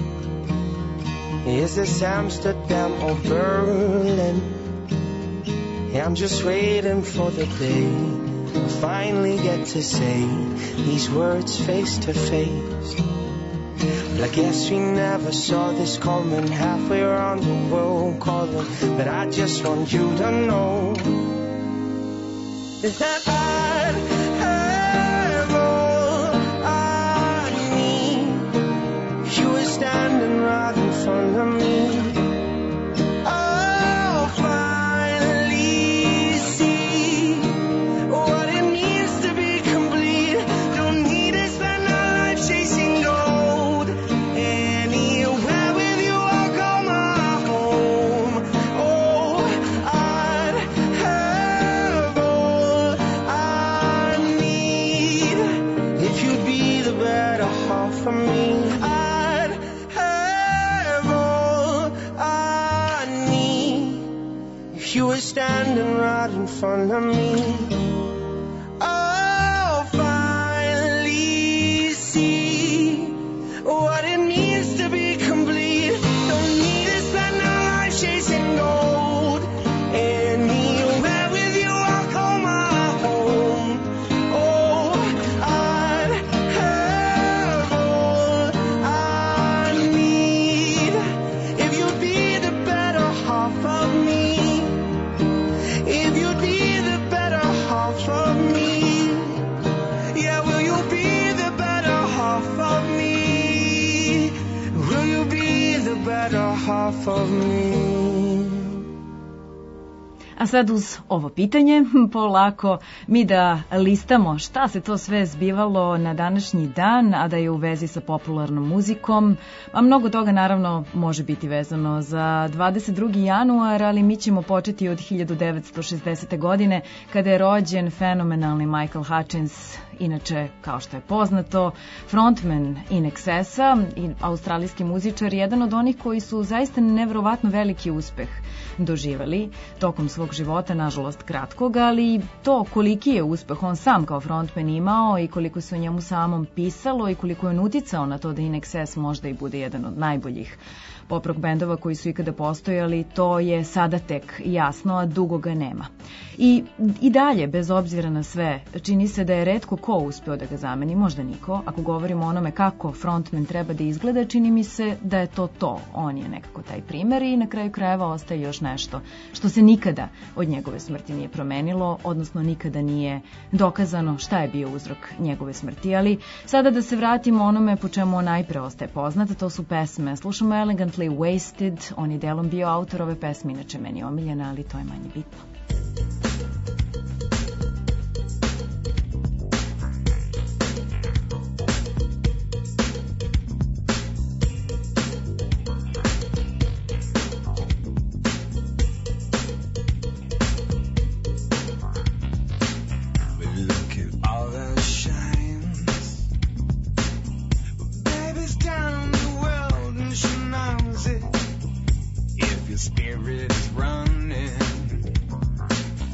Is this Amsterdam or Berlin? Yeah, I'm just waiting for the day I finally get to say these words face to face. But I guess we never saw this coming. Halfway around the world calling. But I just want you to know that I'd have all I need if you were standing right in front of me. I'll finally see what it means to be complete. Don't need to spend our life chasing gold. Anywhere with you I'll call my home. Oh, I'd have all I need if you'd be the better half of me. I'd have all I need if you were standing right in front of me. I'll finally see what it means to be complete. Don't need to spend our life chasing gold. Anywhere with you I'll call my home. Oh, I'd have all I need if you'd be the better half of me. If you'd be the better half of me. Yeah, will you be the better half of me? Will you be the better half of me? A sad uz ovo pitanje, polako mi da listamo šta se to sve zbivalo na današnji dan, a da je u vezi sa popularnom muzikom. A mnogo toga naravno može biti vezano za dvadeset drugi januar, ali mi ćemo početi od hiljadu devetsto šezdesete. godine, kada je rođen fenomenalni Michael Hutchence, inače, kao što je poznato, frontman In Excessa i australijski muzičar, jedan od onih koji su zaista neverovatno veliki uspeh doživali tokom svog života, nažalost kratkog, ali to koliki je uspeh on sam kao frontman imao i koliko se o njemu samom pisalo i koliko je on uticao na to da In Excess možda i bude jedan od najboljih pop rock bendova koji su ikada postojali, to je sada tek jasno, a dugo ga nema. I, i dalje, bez obzira na sve, čini se da je retko ko uspeo da ga zameni, možda niko. Ako govorimo o onome kako frontman treba da izgleda, čini mi se da je to to. On je nekako taj primer i na kraju krajeva ostaje još nešto što se nikada od njegove smrti nije promenilo, odnosno nikada nije dokazano šta je bio uzrok njegove smrti. Ali sada da se vratimo onome po čemu on najpre ostaje poznat, to su pesme. Slušamo Elegantly Wasted, on je delom bio autor ove pesme, inače meni je omiljena, ali to je manje bitno. Spirit is running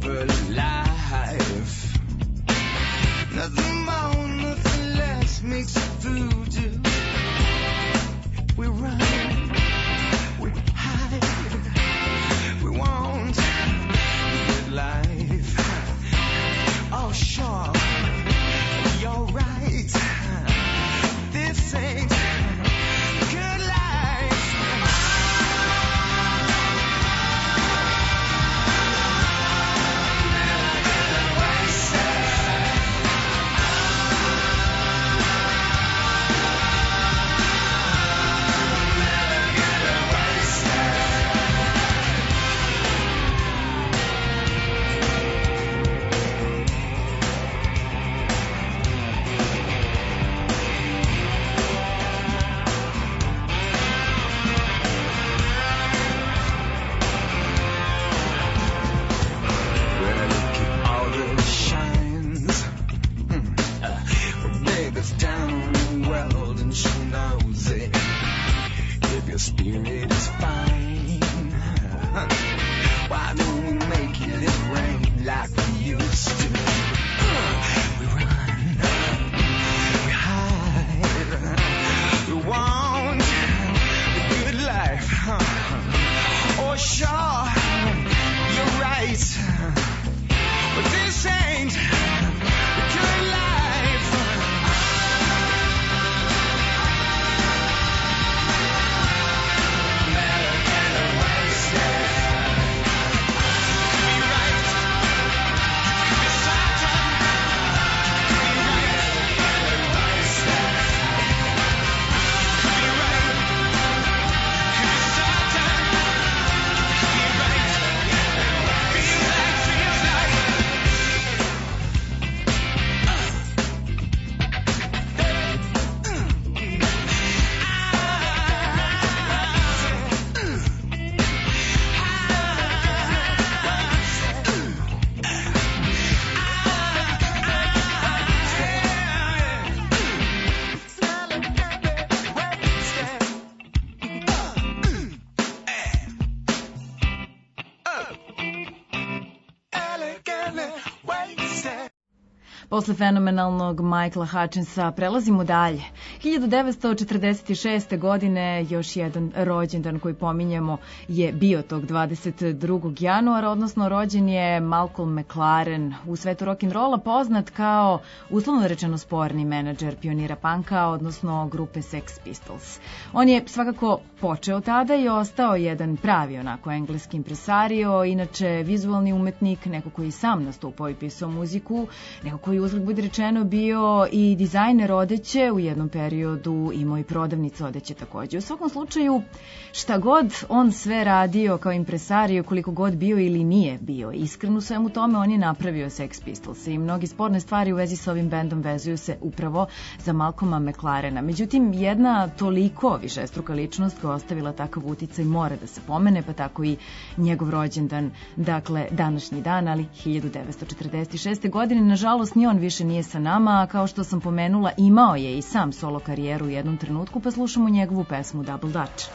for life. Nothing more, nothing less makes it through to. We run, we hide, we want a good life. Oh sure, you're right. This ain't good life. Spirit is fine. Why don't we make it rain like we used to? We run, we hide, we want a good life. Oh sure, you're right, but this ain't a good life. Posle fenomenalnog Michaela Hutchinsa prelazimo dalje. hiljadu devetsto četrdeset šeste. godine još jedan rođendan koji pominjemo je bio tog dvadeset drugog januara, odnosno rođen je Malcolm McLaren, u svetu rock'n'rolla poznat kao uslovno rečeno sporni menadžer pionira punka, odnosno grupe Sex Pistols. On je svakako počeo tada i ostao jedan pravi onako engleski impresario, inače vizualni umetnik, neko koji sam nastupao i pisao muziku, neko koji uzgled budi rečeno bio i dizajner odeće, u jednom periodu imao i prodavnicu odeće takođe. U svakom slučaju, šta god on sve radio kao impresario, koliko god bio ili nije bio iskren u svemu tome, on je napravio Sex Pistols i mnogi sporne stvari u vezi sa ovim bendom vezuju se upravo za Malcolma McLarena. Međutim, jedna toliko višestruka ličnost koja je ostavila takav uticaj mora da se pomene, pa tako i njegov rođendan, dakle današnji dan, ali hiljadu devetsto četrdeset šeste. godine, nažalost, ni on više nije sa nama, a kao što sam pomenula, imao je i sam solo karijeru u jednom trenutku, pa slušamo njegovu pesmu Double Dutch.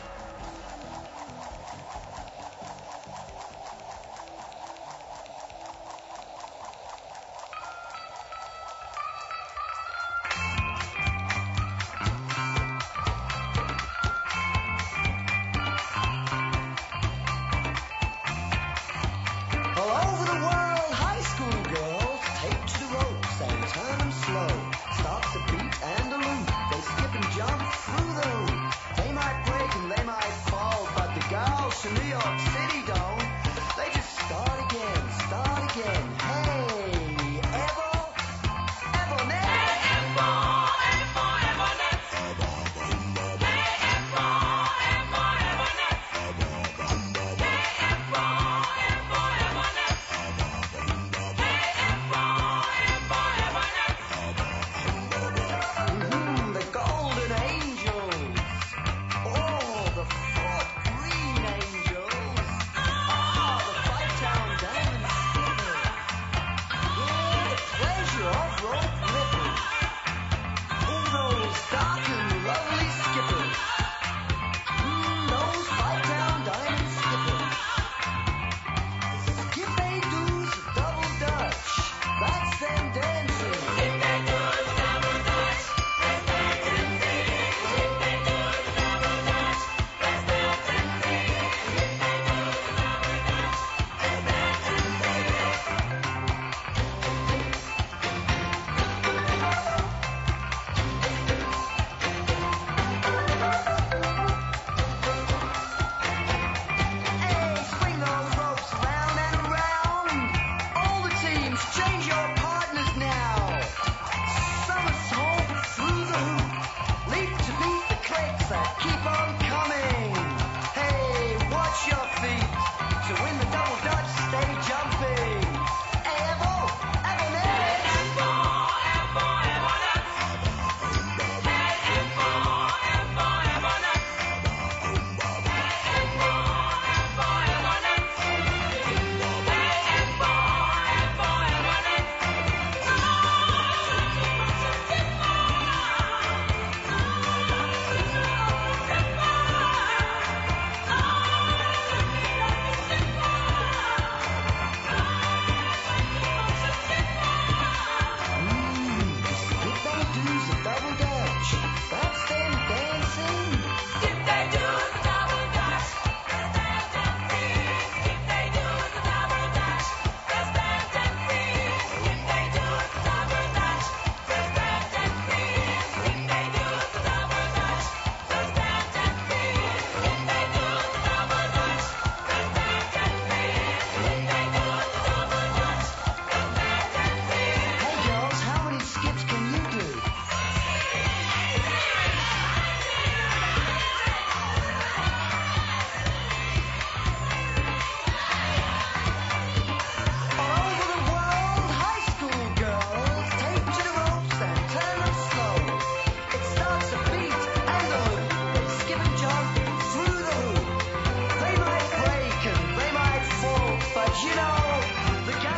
They might break and they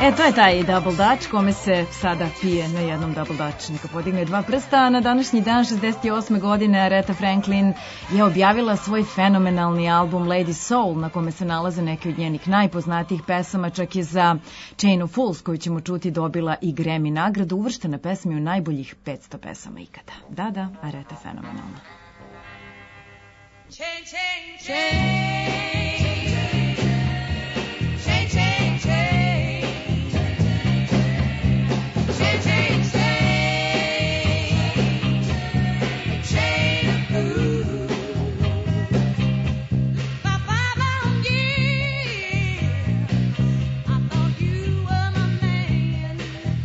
E, to je taj double dutch kome se sada pije na jednom double dutch. Neka podigne dva prsta. Na današnji dan, šezdeset osme godine, Aretha Franklin je objavila svoj fenomenalni album Lady Soul, na kome se nalaze neke od njenih najpoznatijih pesama. Čak je za Chain of Fools, koju ćemo čuti, dobila i Grammy nagradu, uvrštena pesmi u najboljih petsto pesama ikada. Da, da, Aretha fenomenalna. Chain, chain, chain. Chain, chain, chain. Chain, chain, chain. Chain, ooh. My father year, I thought you were my man,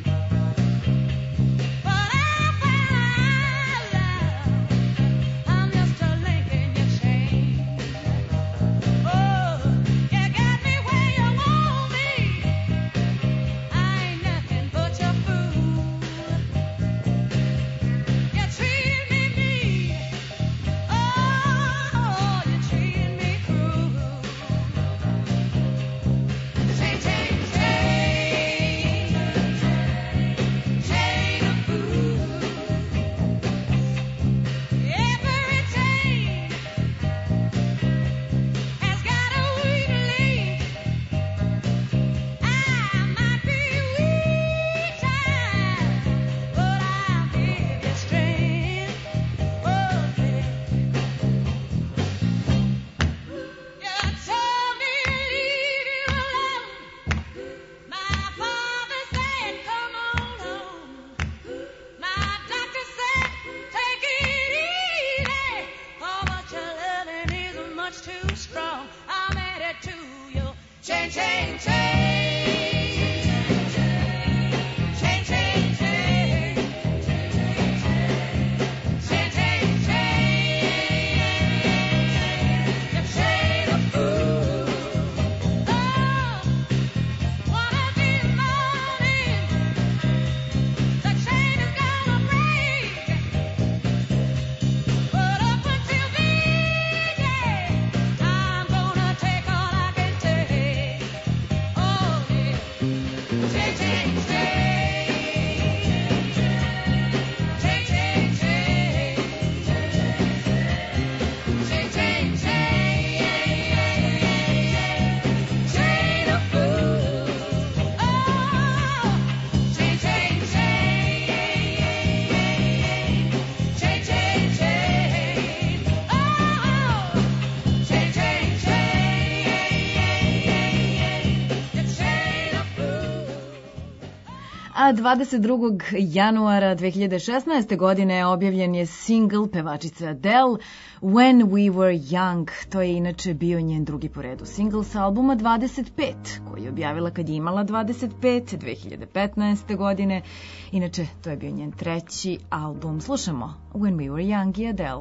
but I found love. I'm just a link in your chain. Oh, you got me where you want me. I ain't nothing but your fool. You treat me mean. Oh, you treat me cruel. Chain, chain, chain. Chain of fool. Every chain has got a weak link. I might be weak time, but I'll give you strength. Oh, you told me leave you alone. My father said, come on home. My doctor said, take it easy. Oh, but your loving is much too strong. I'm headed to you. Chain, chain, chain. Chain, chain, chain. Chain, chain, chain. The chain of fool. Oh, one of these mornings, the chain is gonna break. But up until then, yeah, I'm gonna take all I can take. Oh, yeah. Chain, chain, chain. Chain, chain, chain. Chain, chain, chain. Chain of fool. Oh, chain, chain, chain. Chain, chain, chain. Oh, chain, chain, chain. The chain of fool. A dvadeset drugog januara dve hiljade šesnaeste. godine objavljen je singl pevačice Adele When We Were Young. To je inače bio njen drugi po redu singl sa albuma dvadeset pet, koji je objavila kad je imala dvadeset pet, dve hiljade petnaeste. godine. Inače, to je bio njen treći album. Slušamo When We Were Young i Adele.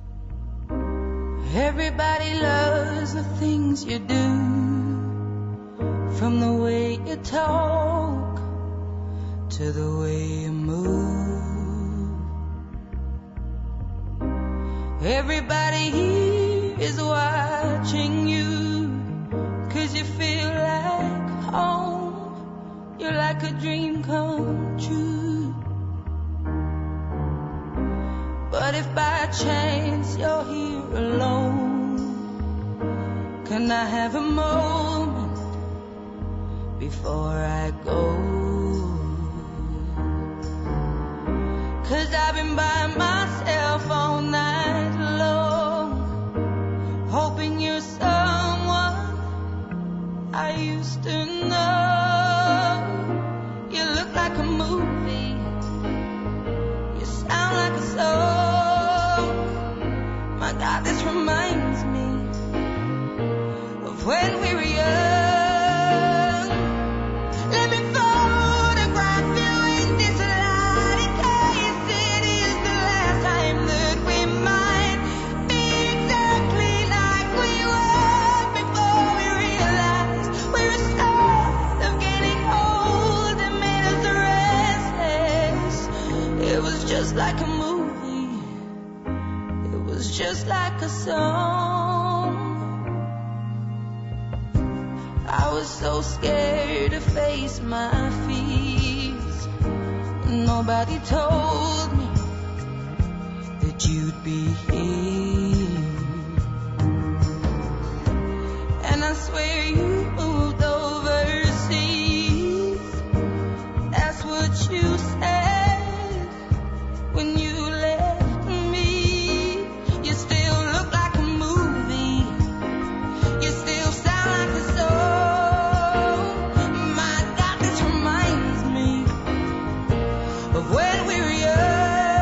Everybody loves the things you do, from the way you talk to the way you move. Everybody here is watching you, 'cause you feel like home. You're like a dream come true. But if by chance you're here alone, can I have a moment before I go? 'Cause I've been by myself all night long, hoping you're someone I used to know. You look like a movie, you sound like a song. My God, this reminds me of when we were young. Let me photograph you in this light, in case it is the last time that we might be exactly like we were before we realized we were scared of getting old and made us restless. It was just like a movie, it was just like a song. I was was so scared to face my fears. Nobody told me that you'd be here. And I swear you moved overseas. That's what you said when you left me. You still look like a movie. You still sound like a song. My God, this reminds me of when we were young.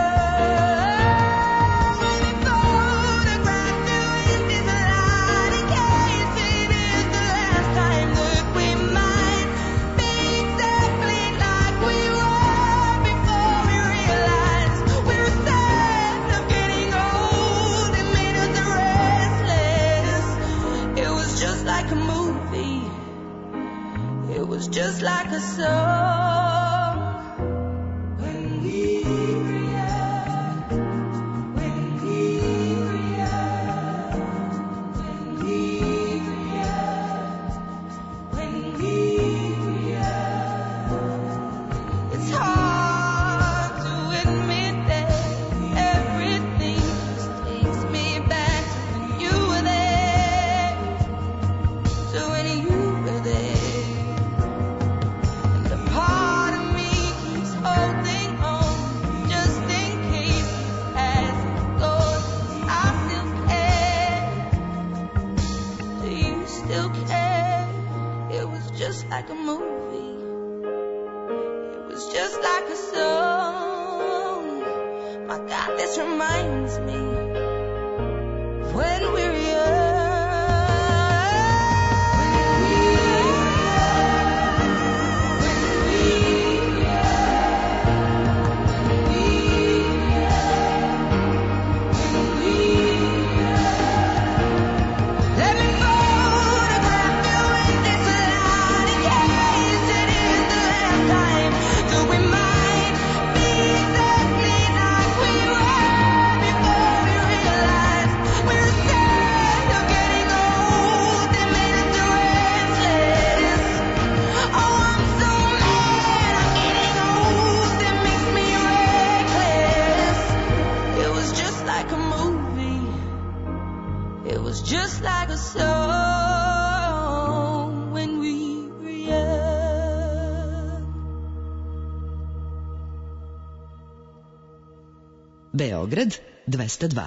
Just like a song. When we were young, when we were young, when we were young, when we were young. It's hard to admit that everything just takes me back to when you were there, to when you were there. Like a movie, it was just like a song. My God, this reminds me of when we were young. Just like a song when we were young. Beograd dvesta dva.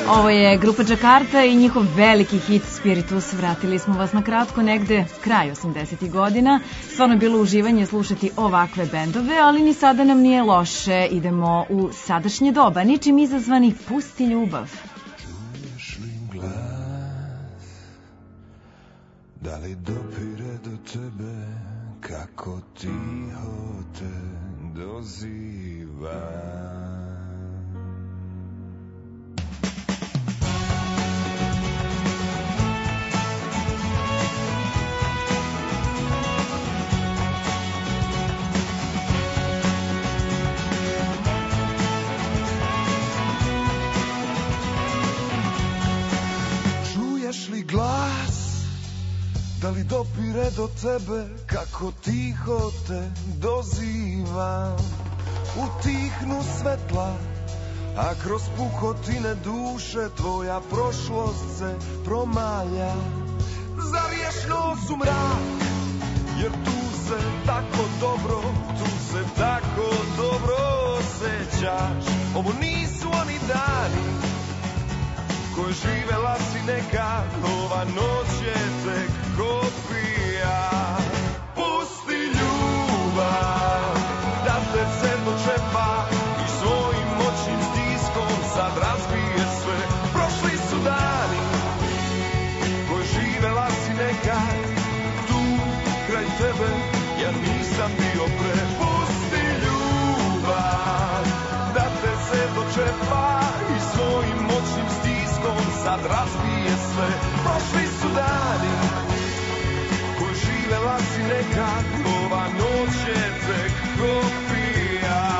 Ovo je grupa Jakarta i njihov veliki hit Spiritus. Vratili smo vas na kratko negde kraj osamdesetih godina. Stvarno je bilo uživanje slušati ovakve bendove, ali ni sada nam nije loše. Idemo u sadašnje doba, ničim izazvani Pusti ljubav. Čuješ li glas? Da li dopire do tebe? Kako tiho te doziva? Čuješ li glas? Da li dopire do tebe, kako tiho te dozivam? Utihnu svetla, a kroz pukotine duše tvoja prošlost se promalja. Zaliješ nos u mrak, jer tu se tako dobro, tu se tako dobro osjećaš. Ovo nisu oni dani koje živela si nekad, ova noć je tek kopija. Pusti ljubav, da te se dočepa i svojim moćnim stiskom sad razbije sve. Prošli su dani koje živela si nekad, tu kraj tebe ja nisam bio pre. Pusti ljubav, da te se dočepa i svojim moćnim stiskom sad razbije sve. Prošli su dani koji živela si nekad, ova noć je tek kopija.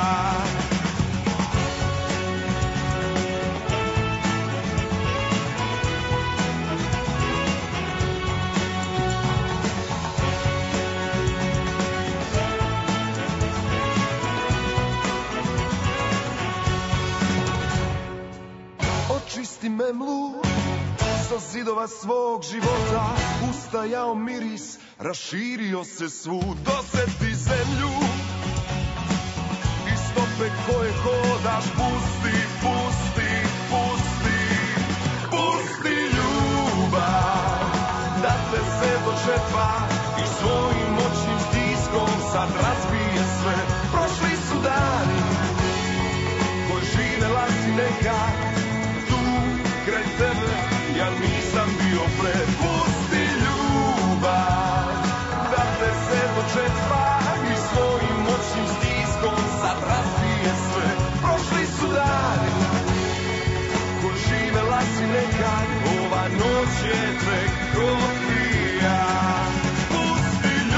Očisti memlu sa zidova svog života, ustajao miris, raširio se svud. Doseti zemlju i stope koje hodaš. Pusti, pusti, pusti, pusti ljubav, da te se dočepa i svojim moćnim stiskom sad razbije sve. Prošli su dani koji živela si nekad, kraj tebe ja nisam bio pre. Pusti ljubav, da te se dočepa i svojim moćnim stiskom sad razbije sve. Prošli su dani koji živela si nekad, ova noć je tek kopija. Pusti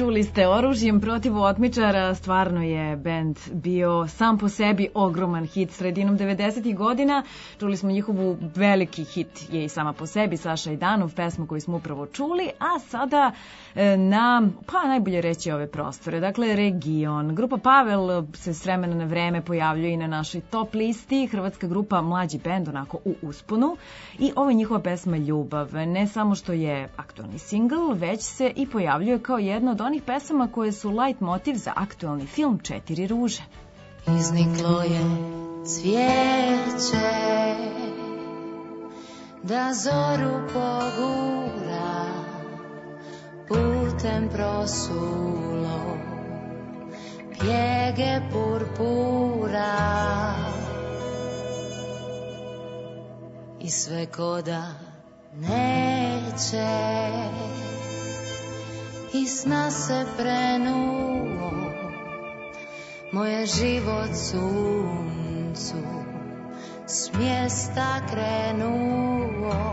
Čuli ste Oružjem protiv otmičara, stvarno je bend bio sam po sebi ogroman hit sredinom devedesetih godina. Čuli smo njihovu veliki hit je i sama po sebi, Saša i Danov, pesmu koju smo upravo čuli, a sada e, na, pa najbolje reći ove prostore, dakle region. Grupa Pavel se s vremena na vreme pojavljuje i na našoj top listi, hrvatska grupa Mlađi bend, onako u usponu, i ovo je njihova pesma Ljubav. Ne samo što je aktualni singl, već se i pojavljuje kao jedna od onih pesama koje su light motiv za aktualni film Četiri ruže. Izniklo je cvijeće da zoru pogura putem prosulo pjege purpura i sve koda neće i sna se prenuo moje život suncu s mjesta krenuo,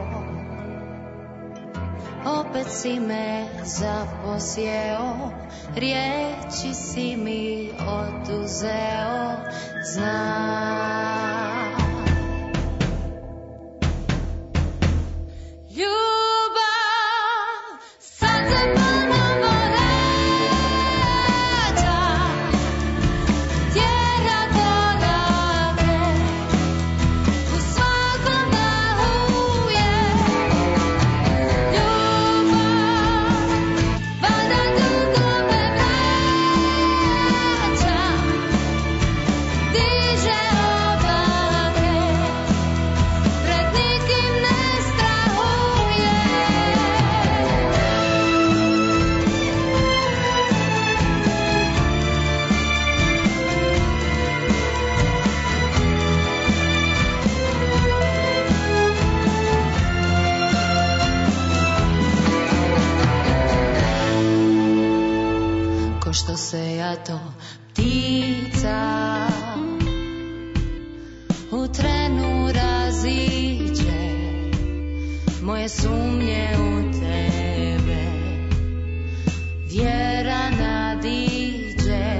opet si me zaposjeo, riječi si mi oduzeo, znam. Ljubav sad se ponovo rađa, tjera korake, u svakom dahu je ljubav, valjda dugo me vraća, diže oblake, pred nikim ne strahuje. Ko što se ja to ptica u trenu raziđe, moje sumnje u tebe vjera nadiđe,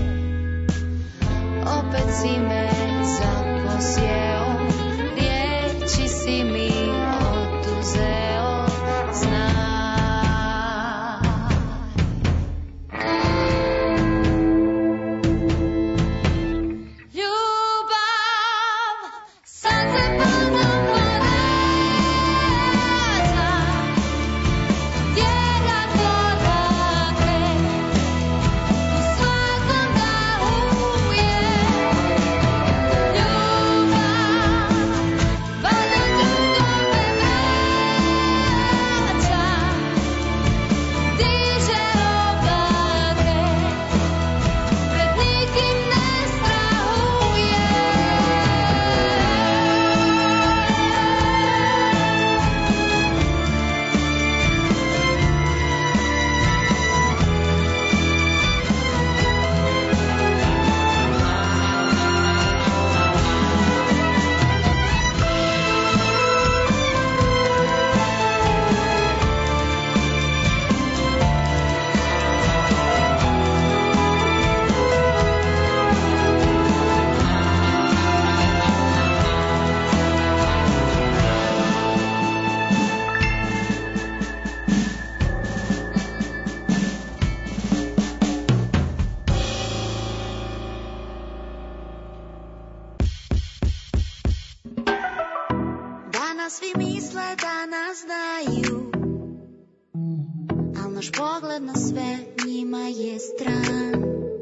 opet si me zaposjeo, riječi si mi oduzeo, znam. Ljubav sad se ponovo rađa, tjera korake, u svakom dahu je ljubav, valjda dugo me vraća, diže oblake, pred nikim ne strahuje. Danas svi misle da nas znaju, al naš pogled na sve njima je stran.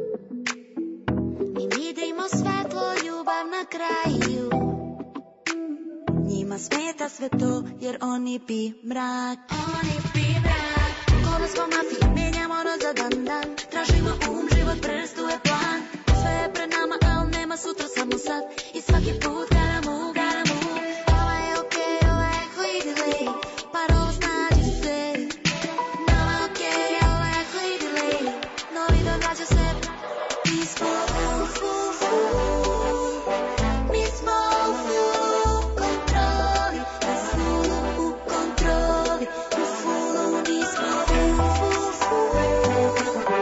Mi vidimo svetlo, ljubav na kraju, njima smeta sve to jer oni bi mrak. Oni bi mrak. Ko da smo mafije, mijenjamo ono za dan dan, tražimo um, život prstuje plan. Sve je pred nama, al nema sutra, samo sad, i svaki put gotta move, gotta move. Ova je okej, ova je hlidili, parol snađi se. Nama okej, ova je hlidili, novi događa se. Mi smo full, full, full, mi smo u full kontroli, u fullu u kontroli, u fullu mi smo full, full, full.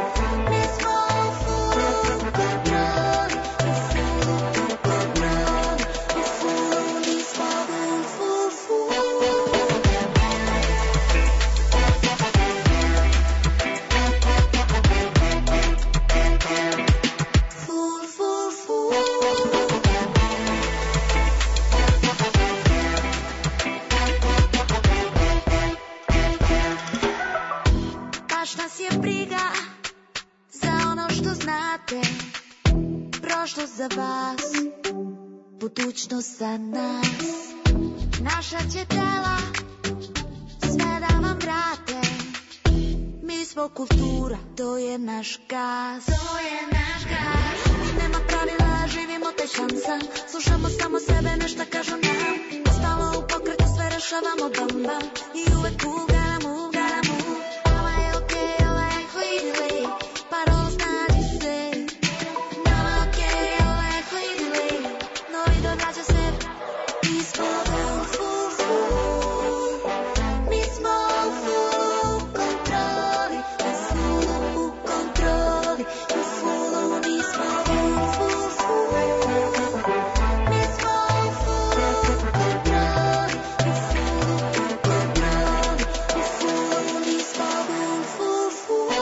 znate, prošlost za vas, budućnost za nas. Naša će tela sve da vam vrate. Mi smo kultura, to je naš gas. To je naš gas. Nema pravila, živimo taj šansan. Slušamo samo sebe, nešto kažu nam. Ostalo u pokretu, sve rešavamo bam bam. I uvek ugaram, ugaram, u. Nama je okej, ovo je hlidili. Parol snađi se. Nama je okej, ovo je hlidili. Novi događa se. Mi smo full, full, full. Mi smo full kontroli. Mi smo u kontroli. U fullu mi smo full, full, full. Mi smo full kontroli. U fullu u kontroli. U fullu mi smo full, full, full.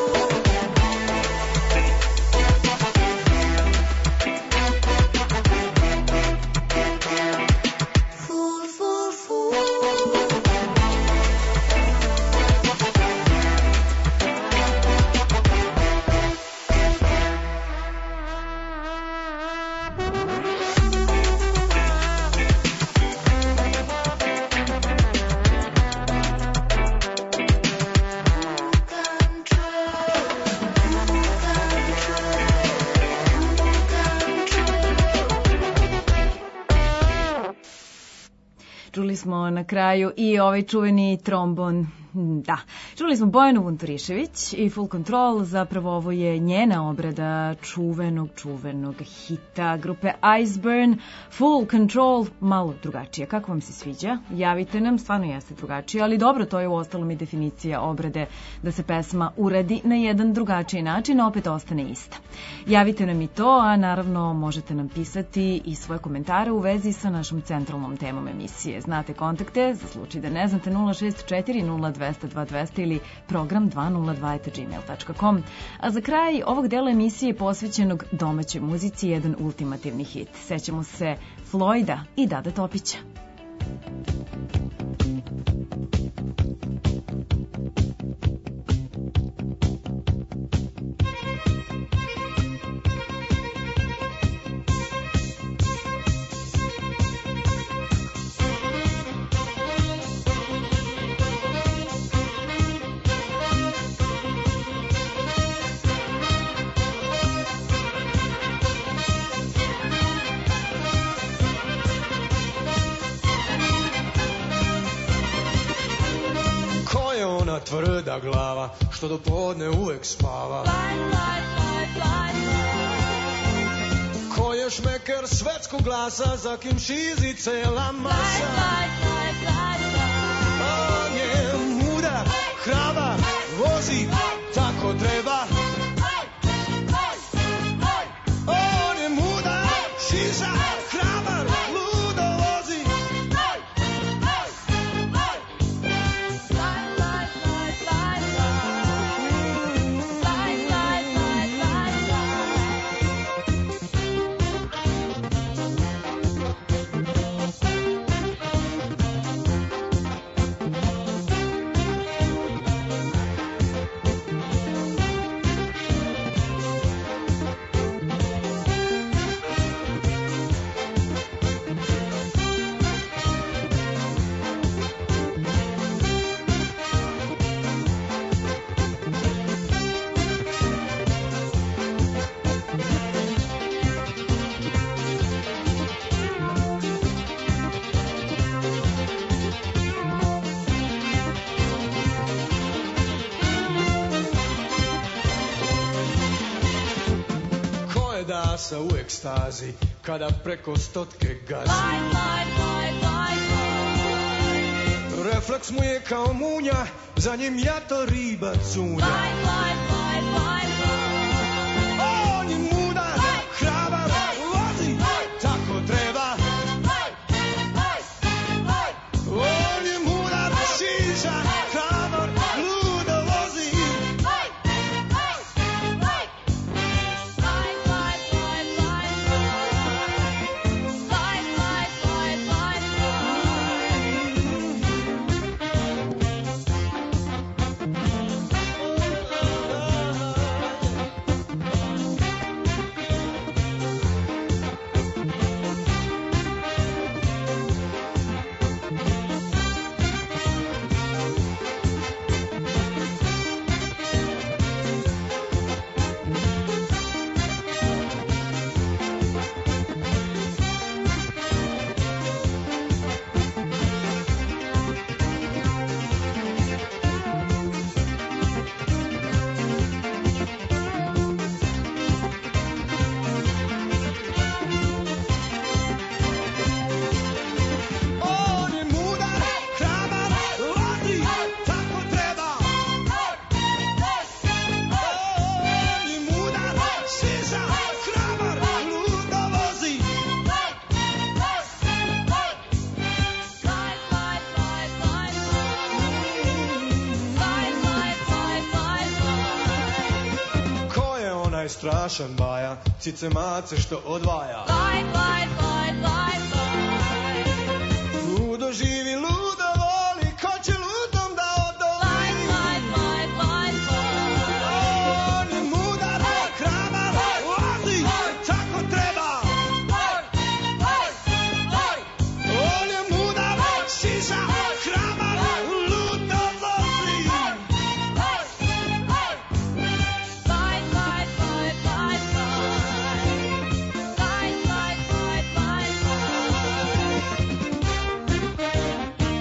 Full, full, full. Čuli smo na kraju i ovaj čuveni trombon. Da, čuli smo Bojanu Vunturišević i Full Control, zapravo ovo je njena obrada čuvenog, čuvenog hita grupe Iceburn. Full Control, malo drugačije. Kako vam se sviđa? Javite nam, stvarno jeste drugačije, ali dobro, to je u ostalom i definicija obrade, da se pesma uradi na jedan drugačiji način, a opet ostane ista. Javite nam i to, a naravno možete nam pisati i svoje komentare u vezi sa našom centralnom temom emisije. Znate kontakte, za slučaj da ne znate, nula šest četiri nula dva zero dva dva zero zero ili program dvesta dva at gmail dot com. A za kraj ovog dela emisije posvećenog domaćoj muzici, jedan ultimativni hit. Sećamo se Floyda i Dada Topića. Tvrda glava, što do podne uvek spava. Ko je šmeker svetskog glasa, za kim šizi cela masa. On je mudar, hrabar, vozi tako treba. On je mudar, šiza, hrabar, ludo vozi. Sa u ekstazi, kada preko stotke gazi. Refleks mu je kao munja, za njim jato riba cunja. On je mudar, hrabar, vozi, tako treba. On je mudar, šiša, hrabar, ludo vozi. onaj strašan baja, cice mace što odvaja. Light, light, light, light, light. Ludo živi, ludo voli, ko će ludom da odoli? Light, light, light, light, light. On je mudar, hrabar, vozi, tako treba. On je mudar, šiša, hrabar, ludo vozi. Light, light, light, light, light. Light, light, light, light, light.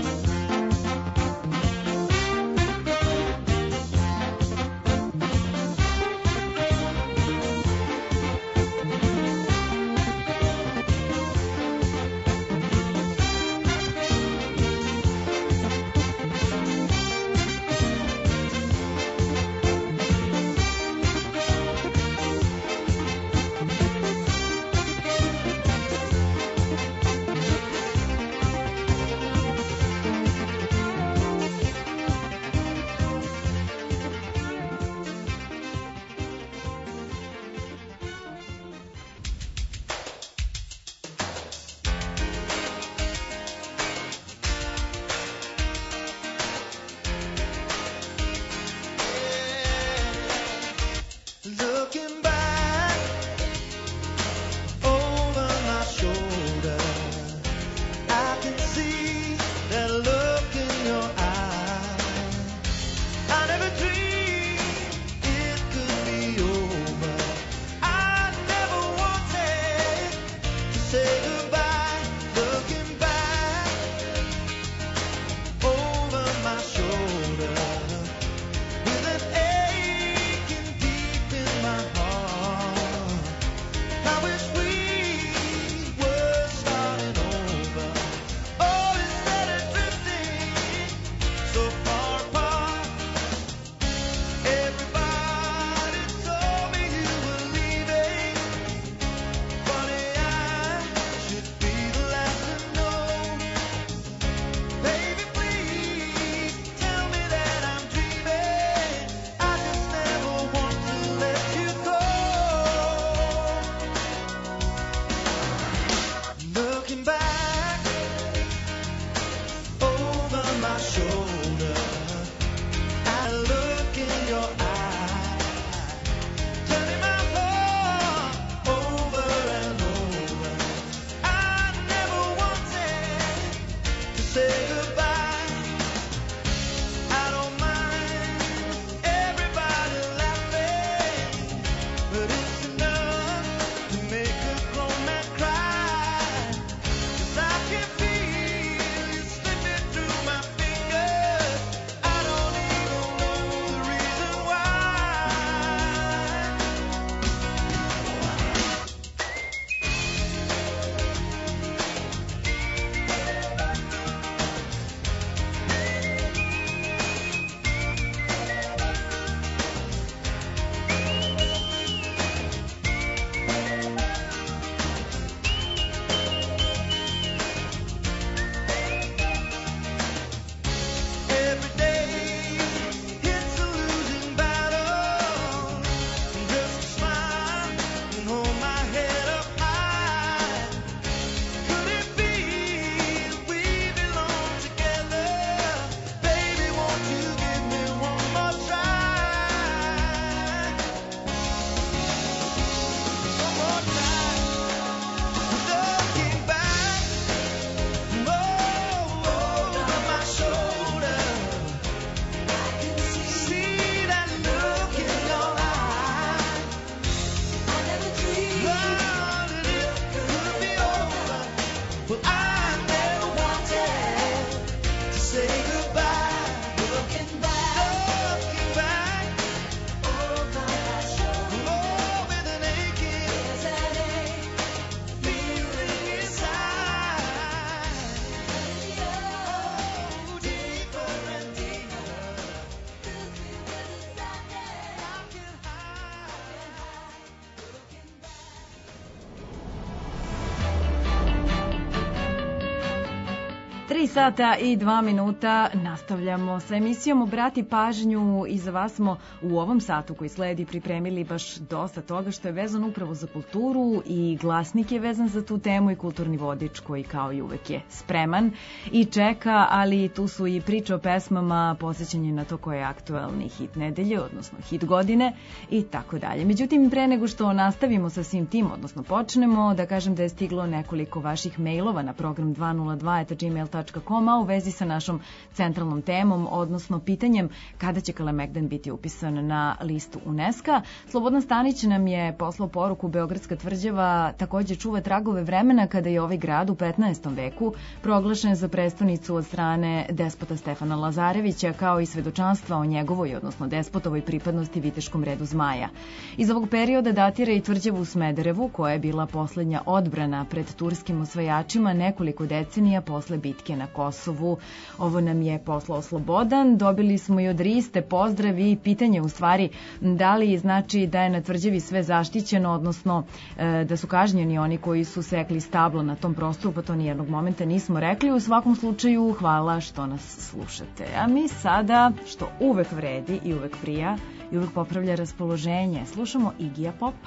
Tri sata i dva minuta nastavljamo sa emisijom Obrati pažnju i za vas smo u ovom satu koji sledi pripremili baš dosta toga što je vezano upravo za kulturu i glasnik je vezan za tu temu i kulturni vodič koji kao i uvek je spreman i čeka, ali tu su i priče o pesmama, posjećanje na to koje je aktuelni hit nedelje, odnosno hit godine i tako dalje. Međutim, pre nego što nastavimo sa svim tim, odnosno počnemo, da kažem da je stiglo nekoliko vaših mailova na program dva nula dva et gmail tačka com a u vezi sa našom centralnom temom, odnosno pitanjem kada će Kalemegdan biti upisan na listu UNESCO. Slobodan Stanić nam je poslao poruku: Beogradska tvrđava takođe čuva tragove vremena kada je ovaj grad u petnaestom veku proglašen za prestonicu od strane despota Stefana Lazarevića, kao i svedočanstva o njegovoj, odnosno despotovoj pripadnosti viteškom redu zmaja. Iz ovog perioda datira i tvrđava u Smederevu, koja je bila poslednja odbrana pred turskim osvajačima nekoliko decenija posle bitke na Kosovu. Ovo nam je poslao Slobodan. Dobili smo i od Riste pozdrav i pitanje u stvari da li znači da je na tvrđavi sve zaštićeno, odnosno e, da su kažnjeni oni koji su sekli stablo na tom prostoru, pa to nijednog momenta nismo rekli. U svakom slučaju, hvala što nas slušate. A mi sada, što uvek vredi i uvek prija i uvek popravlja raspoloženje, slušamo Igija Popa.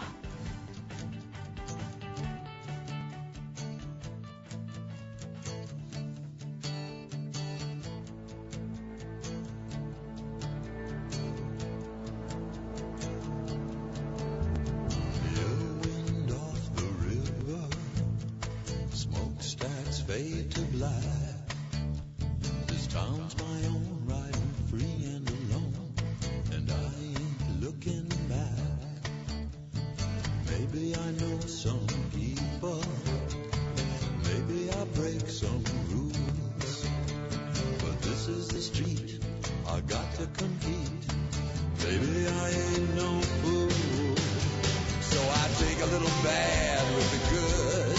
Fade to black. This town's my own, riding free and alone, and I ain't looking back. Maybe I know some people, maybe I break some rules, but this is the street I got to compete. Baby, I ain't no fool, so I take a little bad with the good.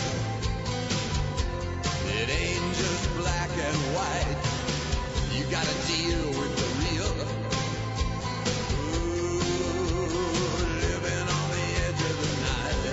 It ain't just black and white. You gotta deal with the real. Ooh, living on the edge of the night.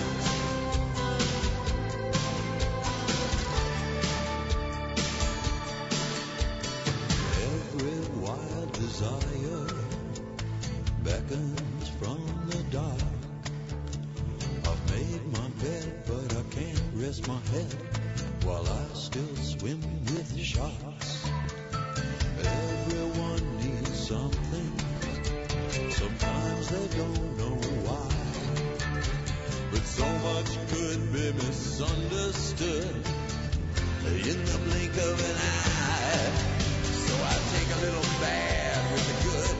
Every wild desire beckons from the dark. I've made my bed, but I can't rest my head while I still swim with sharks. Everyone needs something. Sometimes they don't know why, but so much could be misunderstood in the blink of an eye. So I take a little bad with the good.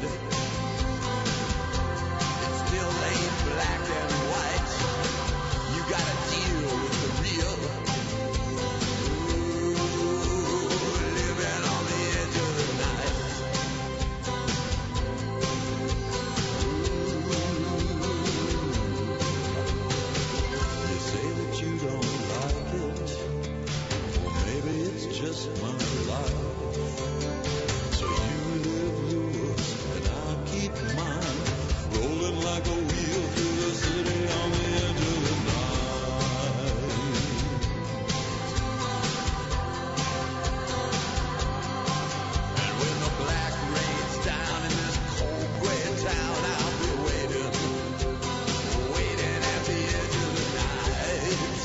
It still ain't black and white. You gotta deal with the real. Just my life. So you live yours and I'll keep mine, rolling like a wheel through the city on the edge of the night. And when the black rain's down in this cold gray town, I'll be waiting, waiting at the edge of the night.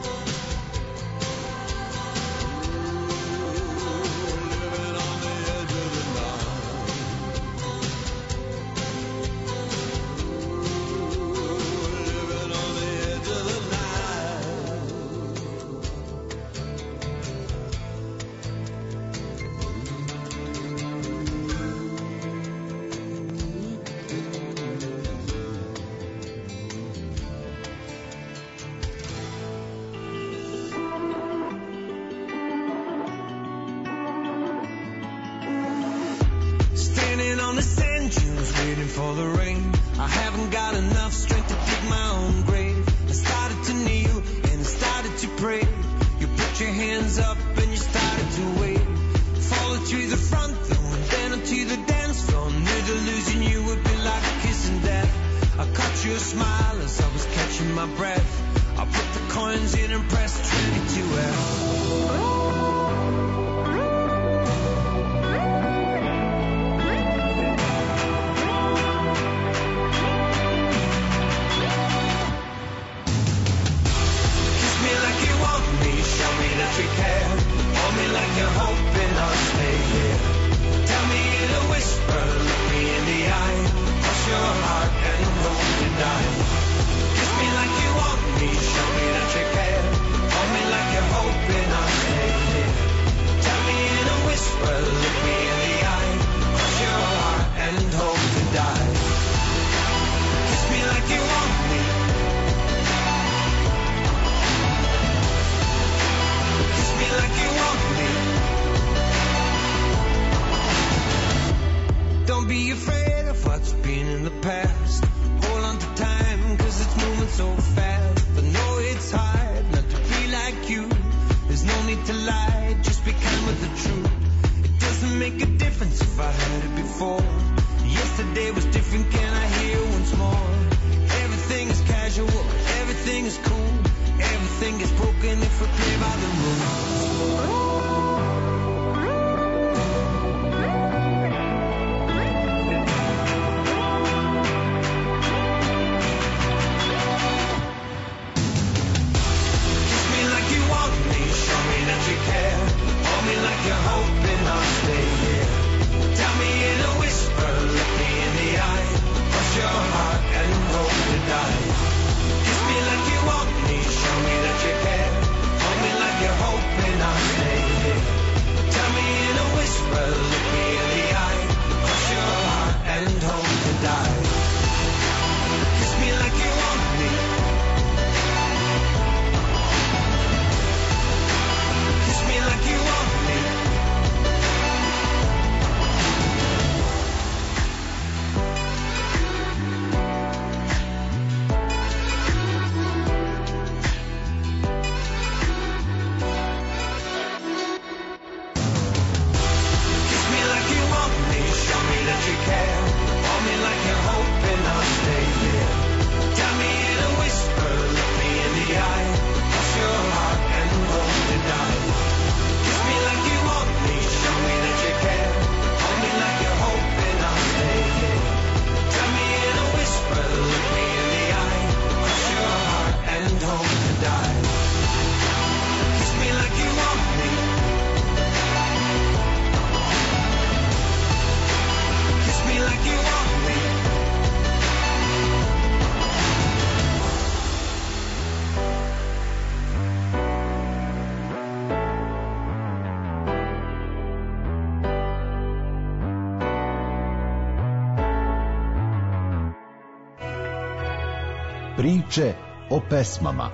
For the rain, I haven't got enough strength to dig my own grave. I started to kneel and I started to pray. You put your hands up and you started to wave. Followed to the front though and then onto the dance floor. Knew that losing you would be like a kiss and death. I caught your smile as I was catching my breath. I put the coins in and pressed twenty-two F. so fast. I know it's hard not to be like you. There's no need to lie, just be kind with the truth. It doesn't make a difference if I heard it before. Yesterday was different, can I hear once more? Everything is casual, everything is cool. Everything is broken if we play by the rules. Priče o pesmama.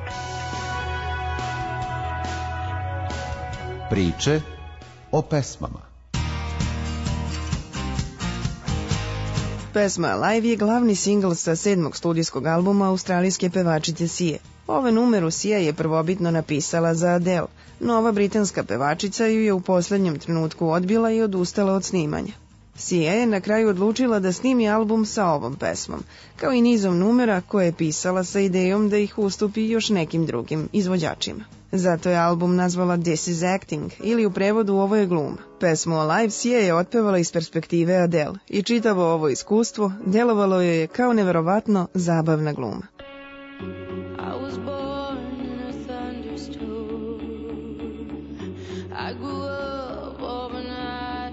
Priče o pesmama. Pesma Live je glavni singl sa sedmog studijskog albuma australijske pevačice Sie. Ove numeru Sia je prvobitno napisala za Adele, no ova britanska pevačica ju je u poslednjem trenutku odbila i odustala od snimanja. Sia je na kraju odlučila da snimi album sa ovom pesmom, kao i nizom numera koje je pisala sa idejom da ih ustupi još nekim drugim izvođačima. Zato je album nazvala This is Acting, ili u prevodu Ovo je gluma. Pesmu Alive Sia je otpevala iz perspektive Adele i čitavo ovo iskustvo delovalo joj je kao neverovatno zabavna gluma. I was born in a thunderstorm. I grew up overnight.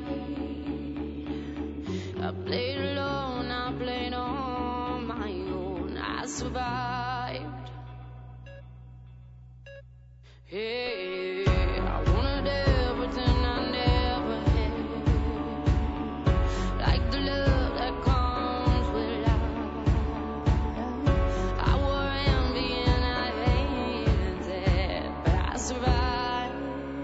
I played alone, I played on my own. I survived. Hey, I wanted everything I never had. Like the love that comes with life. I wore envy and I hated that, but I survived.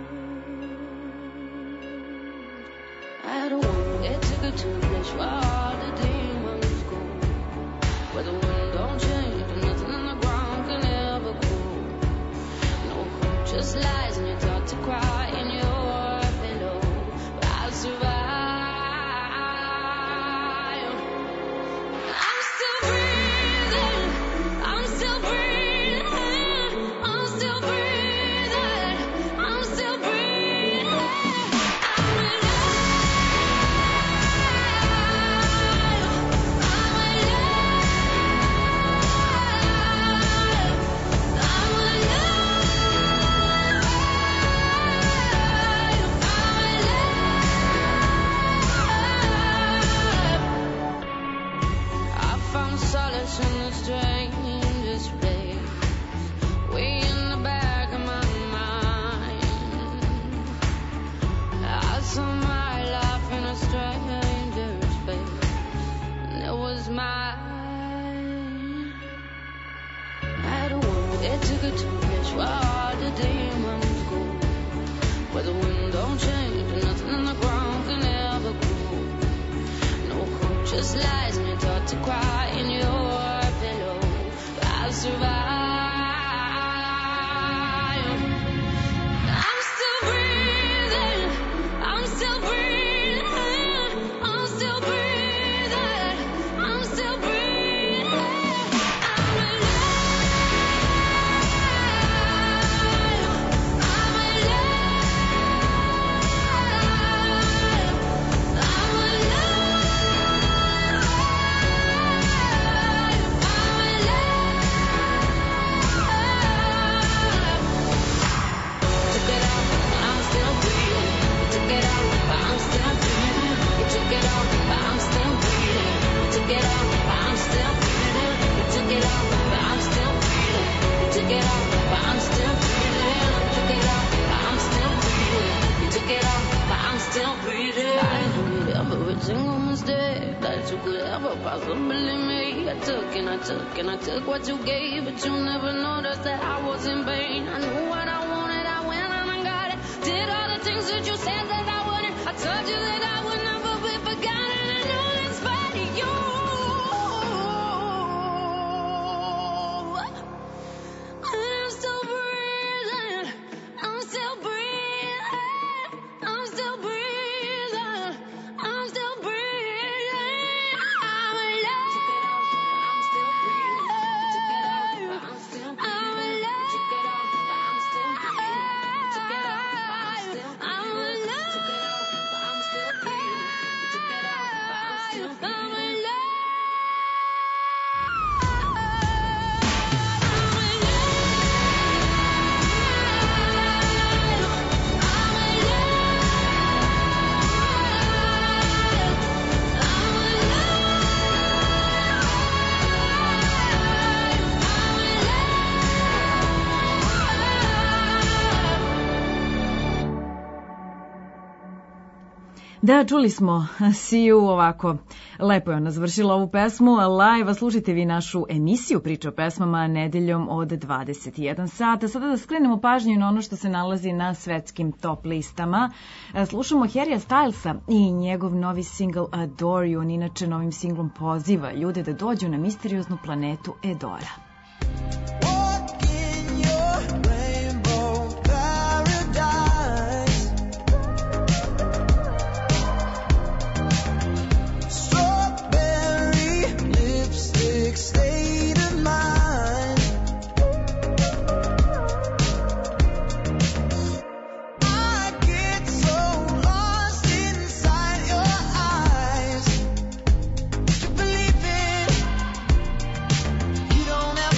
I had a woman that took her to a place where all the demons go, where the wind don't change and nothing on the ground can ever grow. No hope, just lies and you're taught to cry in your pillow, but I survived. I'm still breathing, I'm still breathing, I'm still breathing, I'm still breathing. I'm I found solace in the strangest place, way in the back of my mind. I saw my life in a stranger's face, and it was mine. I had a woman that took her to a place where all the demons go, where the wind don't change and nothing on the ground can ever grow. No hope, just lies and you're taught to cry in your pillow. I survive. I'm still breathing. I'm still breathing. I'm still breathing. I'm still breathing. I'm every single mistake that you could ever possibly make. I took and I took and I took what you gave, but you never noticed that I was in vain. I knew what I wanted, I went and I got it. Did all the things that you said that I wouldn't. I told you that I would never be forgotten. I know that's spite of you. I'm still breathing. I'm still breathing. I'm still breathing. I'm still breathing. I'm alive. I'm still breathing. I'm still breathing. I'm alive. I'm still breathing. I'm alive. I'm still breathing. I'm alive. Da, čuli smo Siju ovako. Lepo je ona završila ovu pesmu live, a slušajte vi našu emisiju Priča o pesmama nedeljom od dvadeset jedan sata. Sada da skrenemo pažnju na ono što se nalazi na svetskim top listama. Slušamo Harrya Stylesa i njegov novi single Adore You. On inače novim singlom poziva ljude da dođu na misterioznu planetu Edora. State of mind. I get so lost inside your eyes. You believe it. You don't have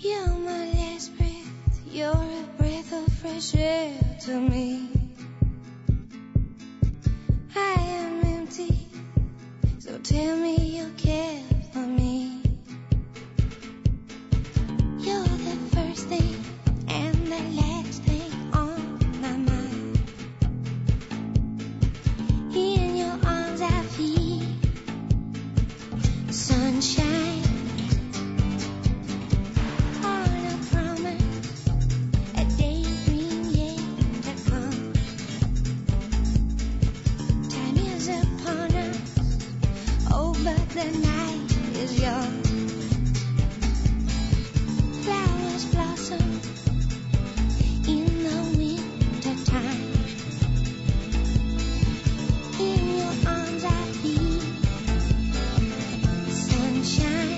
You're my last breath, you're a breath of fresh air to me. I am empty, so tell me you care for me. You're the first thing and the last thing on my mind. In your arms I feel sunshine. On a promise, a daydream yet to come. Time is upon us, oh, but the night is young. Flowers blossom in the winter time. In your arms I feel sunshine.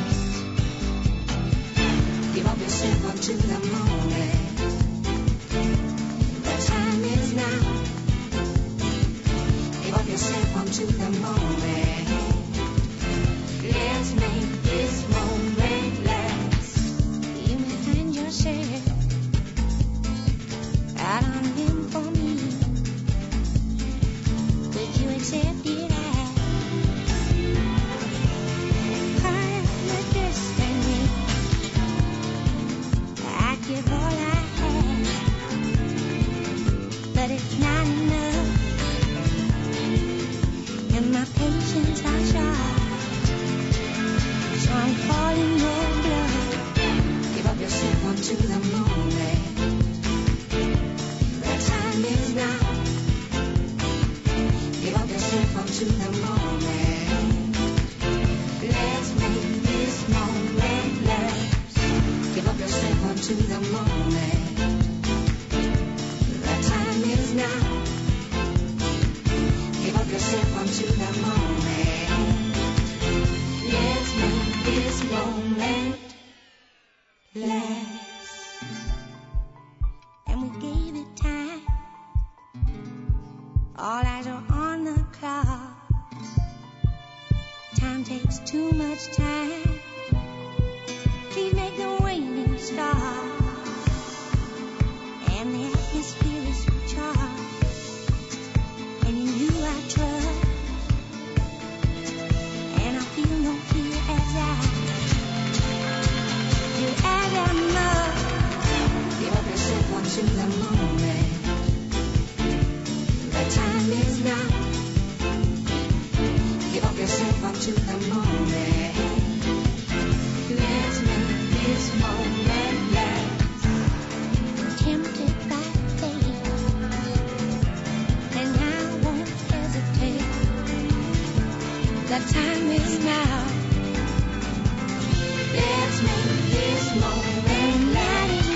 Give up yourself unto the moment. The time is now. Give up yourself unto the moment. Let's make this moment last. You may find yourself out on him for me. Would you accept it as part of my destiny? I'd give all I have, but it's not enough, and my patience are short. So I'm falling your blood. Give up yourself unto the moment. The time is now. Give up yourself unto the moment. Let's make this moment last. Give up yourself unto the moment. The time is now. Give up yourself unto the moment. Let's make this moment last. And we gave it time. All eyes are on the clock. Time takes too much time. Please make the waiting stop. And the atmosphere is charged. And in you I trust. And I feel no fear as I do as I must. Give up yourself unto the moment. The time is now. Give up yourself unto the moment. Let's make this moment last. Tempted by fate, and I won't hesitate. The time is now. Let's make this moment last.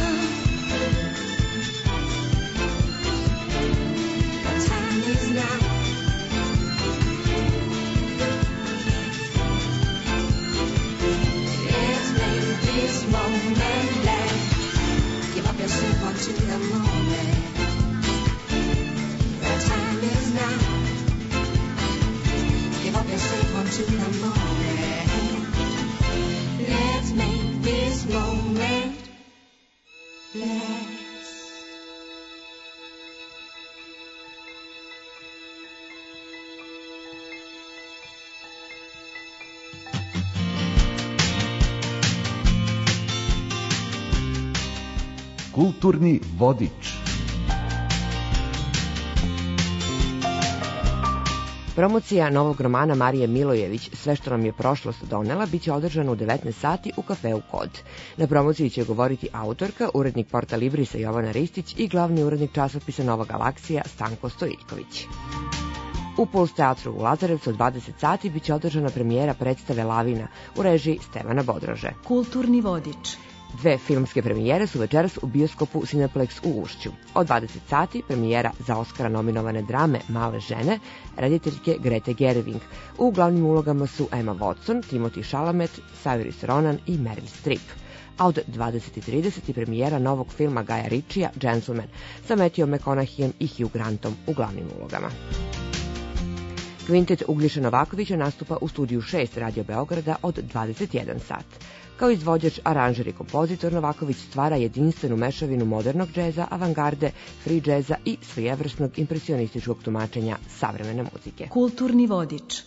The time is now. Let's make this moment last. Give up yourself unto the moment. The time is now. Give up yourself unto the moment. Let's make this moment last. Kulturni vodič. Promocija novog romana Marije Milojević Sve što nam je prošlost donela biće održana u devetnaest sati u kafeu Kod. Na promociji će govoriti autorka, urednik porta Librisa Jovana Ristić i glavni urednik časopisa Nova Galaksija Stanko Stojiljković. U Puls teatru u Lazarevcu od dvadeset sati biće održana premijera predstave Lavina u režiji Stevana Bodrože. Kulturni vodič. Dve filmske premijere su večeras u bioskopu Cineplex u Ušću. Od dvadeset sati premijera za Oskara nominovane drame Male žene, rediteljke Grete Gerwig. U glavnim ulogama su Emma Watson, Timothy Chalamet, Saoirse Ronan i Meryl Streep. A od dvadeset i trideset premijera novog filma Gaja Ritchija Gentleman sa Matthew McConaugheyem i Hugh Grantom u glavnim ulogama. Kvintet Uglješa Novakovića nastupa u studiju šest Radio Beograda od dvadeset jedan sat. Kao izvođač, aranžer i kompozitor Novaković stvara jedinstvenu mešavinu modernog džeza, avangarde, free džeza i svojevrsnog impresionističkog tumačenja savremene muzike. Kulturni vodič.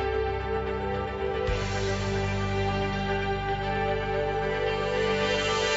Thank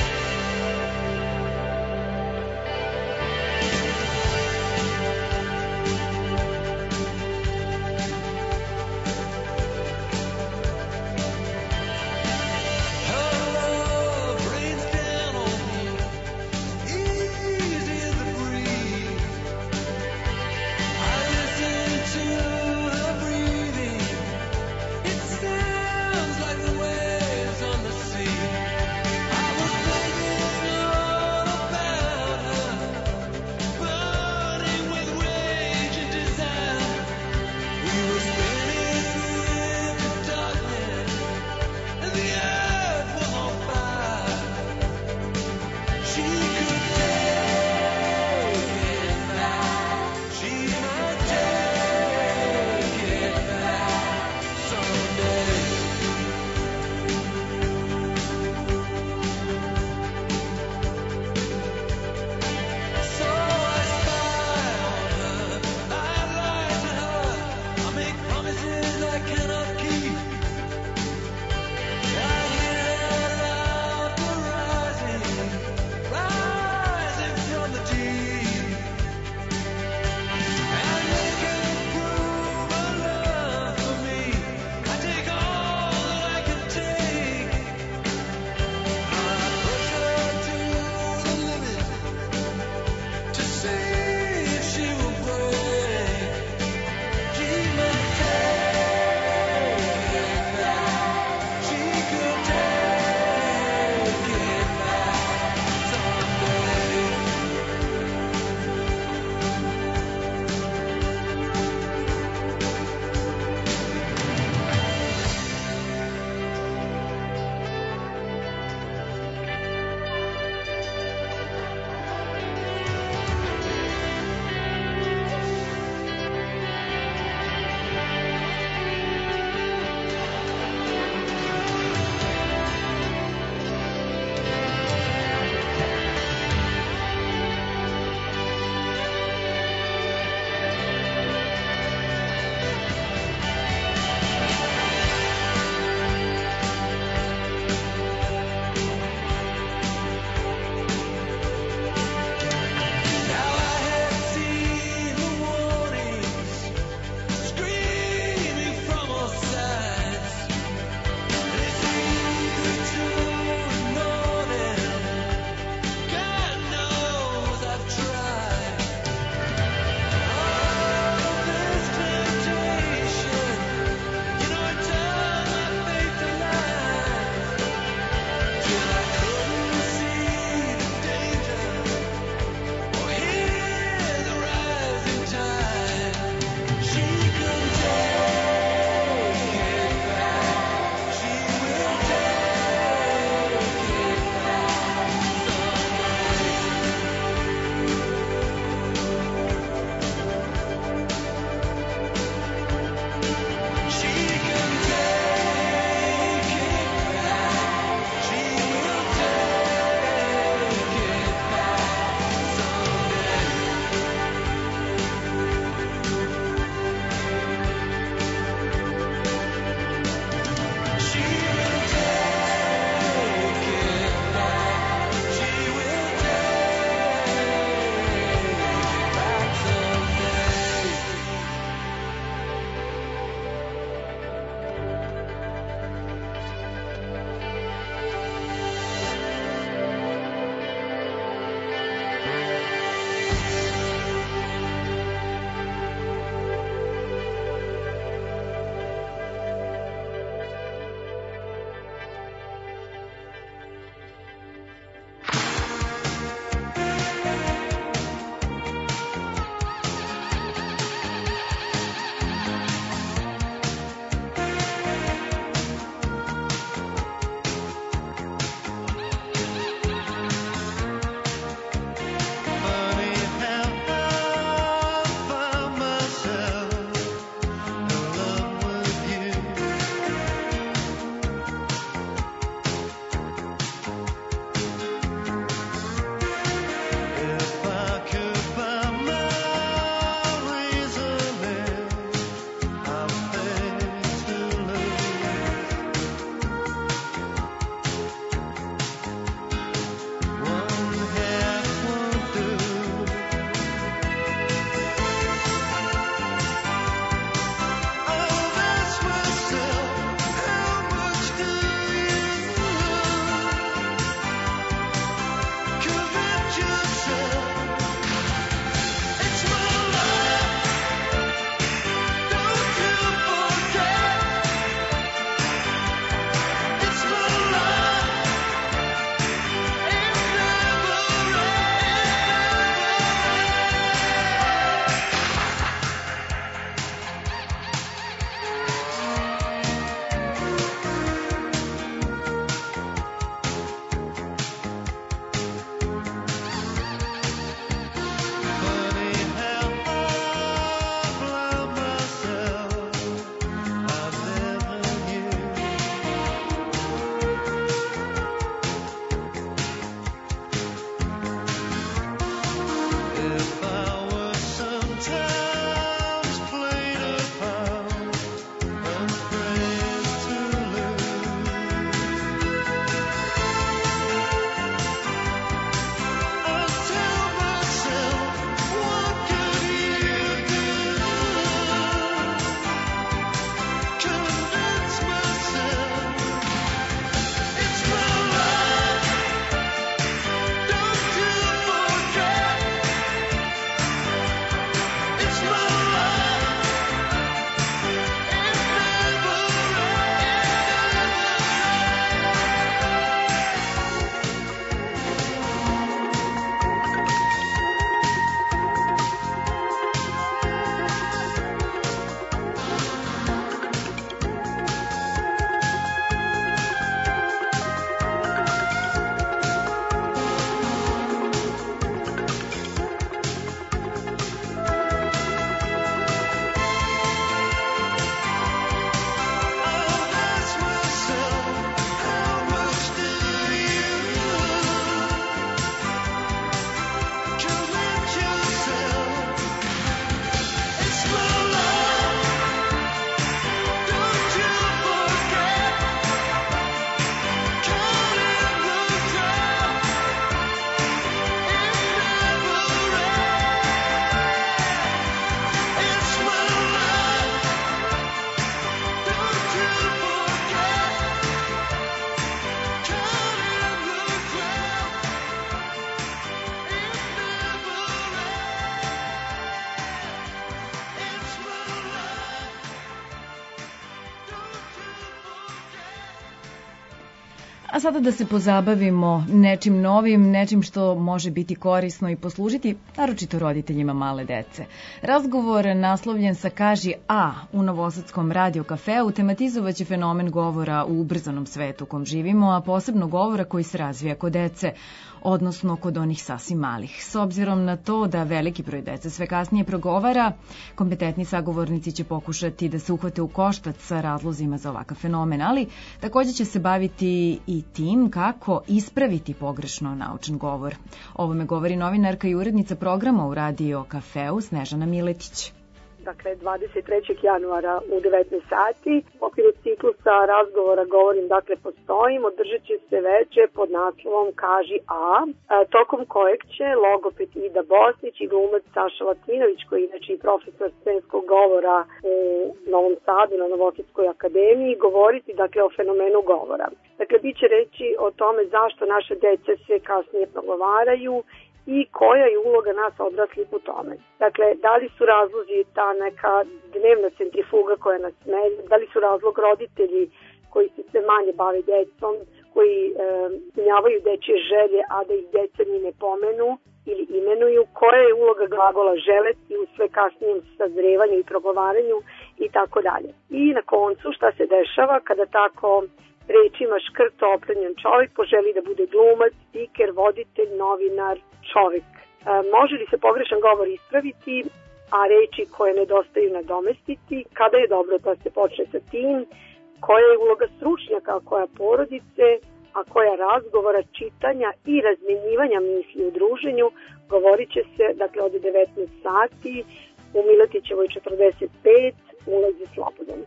A sada da se pozabavimo nečim novim, nečim što može biti korisno i poslužiti, naročito roditeljima male dece. Razgovor naslovljen sa Kaži A u Novosadskom radio kafeu tematizovaće fenomen govora u ubrzanom svetu u kom živimo, a posebno govora koji se razvija kod dece, odnosno kod onih sasvim malih. S obzirom na to da veliki broj dece sve kasnije progovara, kompetentni sagovornici će pokušati da se uhvate u koštac sa razlozima za ovakav fenomen, ali takođe će se baviti i tim kako ispraviti pogrešno naučen govor. Ovome govori novinarka i urednica programa u radio kafeu Snežana Miletić. Dakle, dvadeset trećeg januara u devetnaest sati. U okviru ciklusa razgovora govorim, dakle, postojim, održat će se veče pod naslovom Kaži A, tokom kojeg će logoped Ida Bosnić i glumac Saša Latinović, koji je inače i profesor scenskog govora u Novom Sadu na Novosadskoj akademiji, govoriti, dakle, o fenomenu govora. Dakle, bit će reći o tome zašto naše dece sve kasnije progovaraju i koja je uloga nas odraslih u tome. Dakle, da li su razlozi ta neka dnevna centrifuga koja nas smelja, da li su razlog roditelji koji se sve manje bave decom, koji e, ispunjavaju dečje želje, a da ih deca ni ne pomenu ili imenuju, koja je uloga glagola želeti u sve kasnijem sazrevanju i progovaranju i tako dalje. I na koncu šta se dešava kada tako rečima škrto opremljen čovjek poželi da bude glumac, spiker, voditelj, novinar, čovjek. E, može li se pogrešan govor ispraviti, a reči koje nedostaju nadomestiti? Kada je dobro da se počne sa tim? Koja je uloga stručnjaka, koja porodice, a koja razgovora, čitanja i razmenjivanja misli u druženju? Govorit će se, dakle, od devetnaest sati u Miletićevoj četrdeset pet, ulaz je slobodan.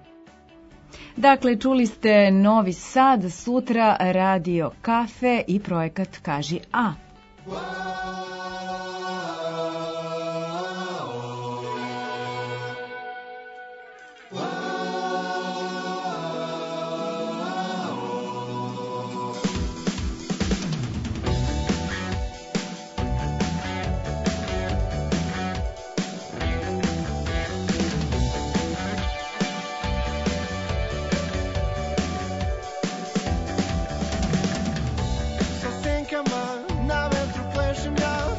Dakle, čuli ste Novi Sad, sutra radio kafe i projekat Kaži A. Na vetru plešem ja,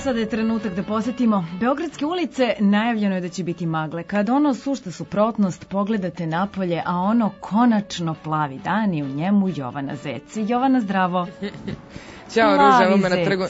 sada je trenutak da posetimo Beogradske ulice. Najavljeno je da će biti magle. Kad ono sušta suprotnost, pogledate napolje, a ono konačno plavi dan i u njemu Jovana Zec. Jovana, zdravo. Ćao, Ruža, evo me na Zec. trgu...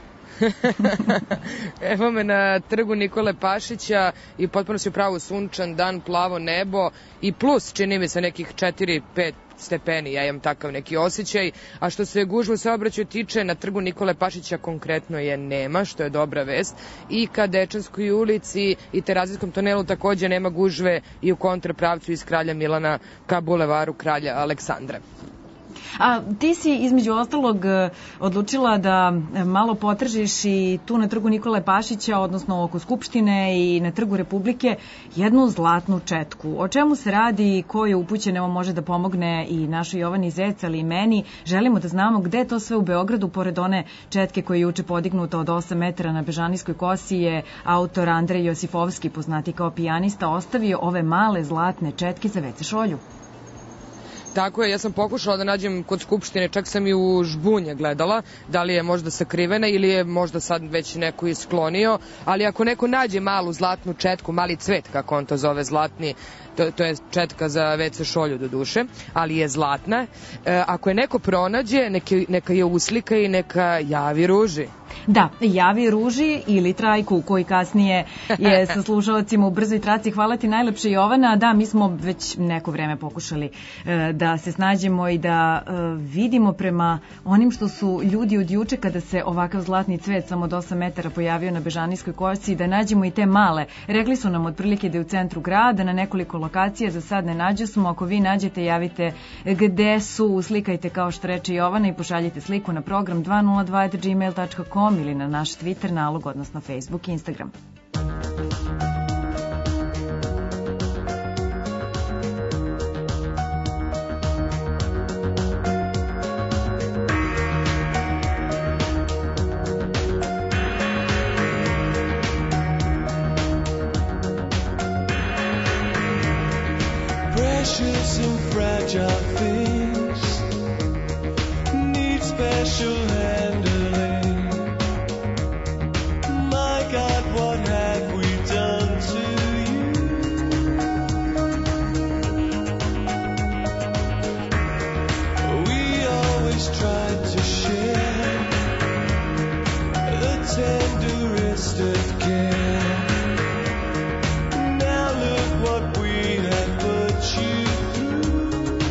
Evo me na trgu Nikole Pašića i potpuno si u pravu, sunčan dan, plavo nebo i plus, čini mi se, nekih četiri pet stepeni, ja imam takav neki osjećaj. A što se gužve u saobraćaju tiče, na trgu Nikole Pašića konkretno je nema, što je dobra vest. I ka Dečanskoj ulici i Terazijskom tunelu takođe nema gužve i u kontrapravcu iz Kralja Milana ka bulevaru Kralja Aleksandra. A ti si između ostalog e, odlučila da e, malo potražiš i tu na trgu Nikole Pašića, odnosno oko Skupštine i na trgu Republike, jednu zlatnu četku. O čemu se radi, ko je upućen, evo može da pomogne i našoj Jovani Zec, ali i meni. Želimo da znamo gde je to sve u Beogradu, pored one četke koja je juče podignuta od osam metara na Bežanijskoj kosi, je autor Andrej Josifovski, poznati kao pijanista, ostavio ove male zlatne četke za Vece Šolju. Tako je, ja sam pokušala da nađem kod Skupštine, čak sam i u žbunje gledala, da li je možda sakrivena ili je možda sad već neko isklonio, ali ako neko nađe malu zlatnu četku, mali cvet, kako on to zove, zlatni, to, to je četka za Vece Šolju do duše, ali je zlatna, e, ako je neko pronađe, neka, neka je uslika i neka javi Ruži. Da, javi Ruži ili Trajku, koji kasnije je sa slušalcima u brzoj traci. Hvala ti najlepše, Jovana. Da, mi smo već neko vreme pokušali e, da se snađemo i da e, vidimo prema onim što su ljudi od juče, kada se ovakav zlatni cvet samo od osam metara pojavio na Bežanijskoj kosi, da nađemo i te male. Rekli su nam otprilike da je u centru grada, na nekoliko lokacija, za sad ne nađu smo. Ako vi nađete, javite gde su, uslikajte kao što reče Jovana i pošaljite sliku na program dva nula dva at gmail dot com ili na naš Twitter nalog, odnosno Facebook i Instagram. Precious and fragile things need special handling. My God, what have we done to you? We always tried to share the tenderest of care. Now look what we have put you through.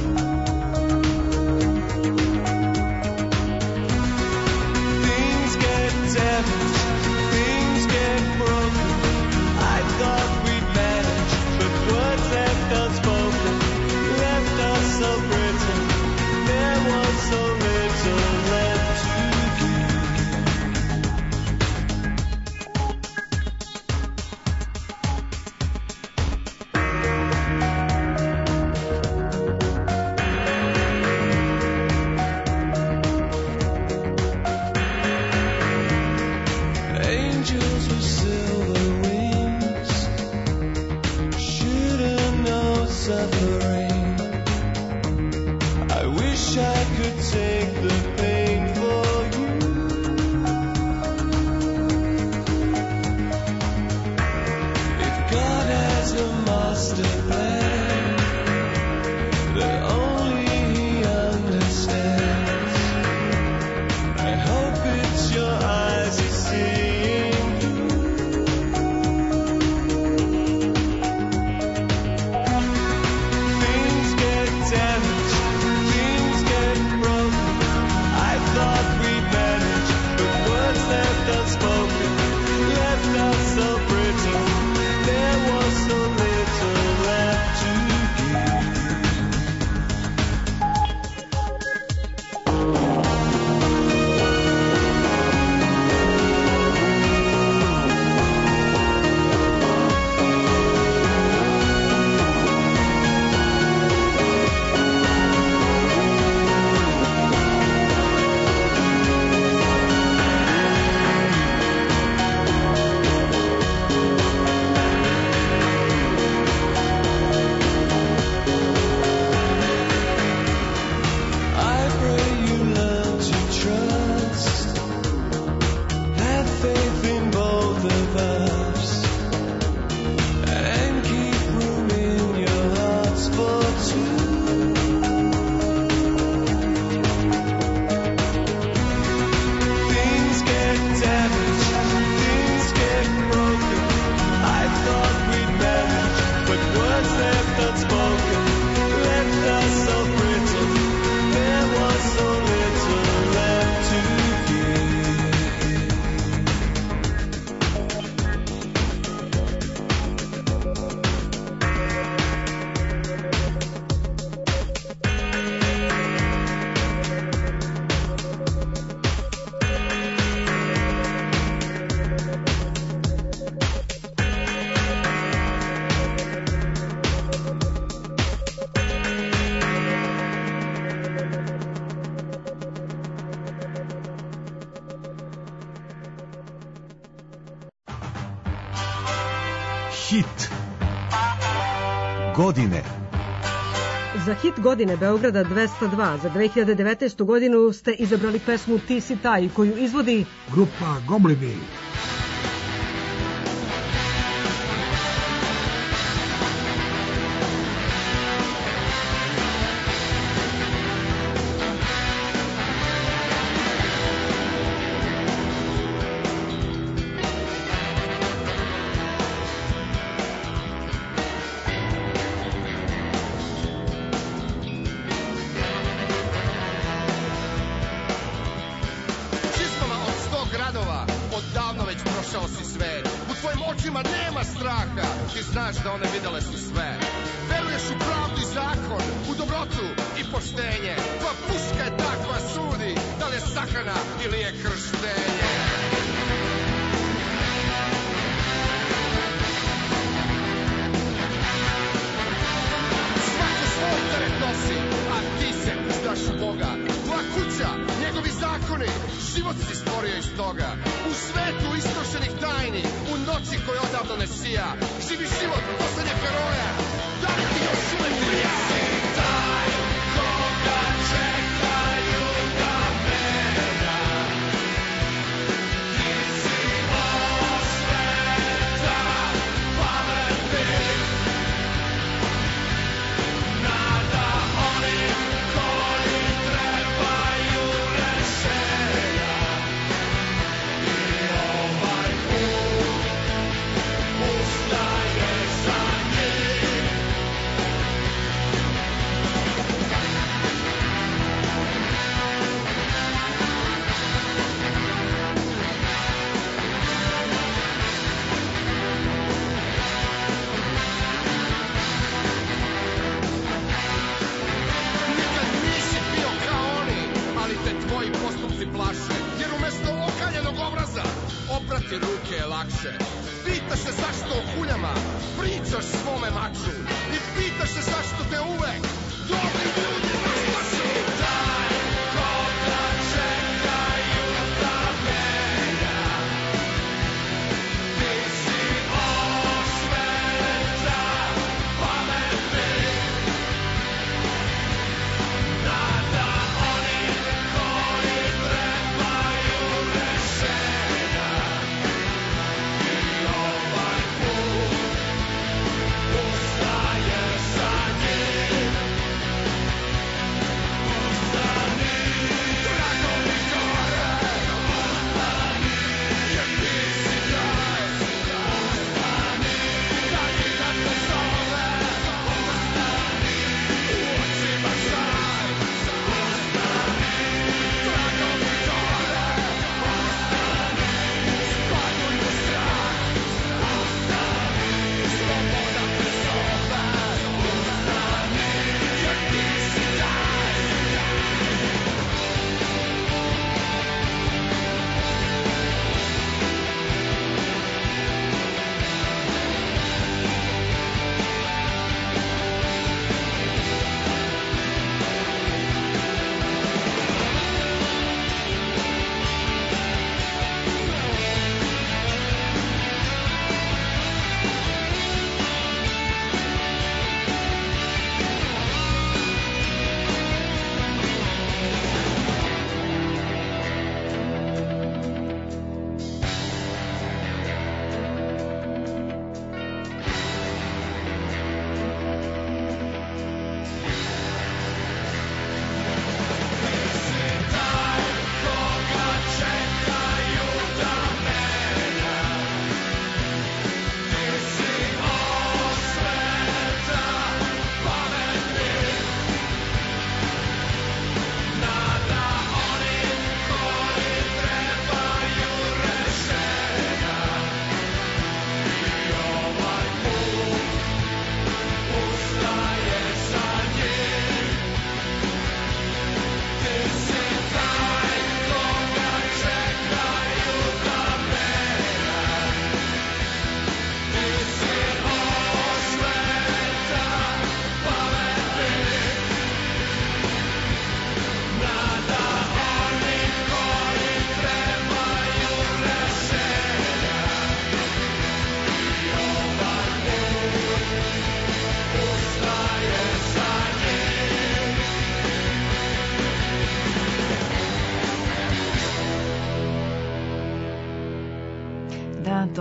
Things get damaged, things get broken. I thought we'd manage, but words left unspoken left us so brittle. There was so little left to give. Angels with silver wings shouldn't know suffering. I wish I could take the pain for you. If God has a master plan that only He understands, I hope it's your eyes He's seeing through. Things get damaged, things get broken. I thought we'd manage, but words left unspoken left us so brittle. There was so little left. Hit godine. Za hit godine Beograda dvesta dva za dve hiljade devetnaestu godinu ste izabrali pesmu Ti si taj, koju izvodi grupa Goblini.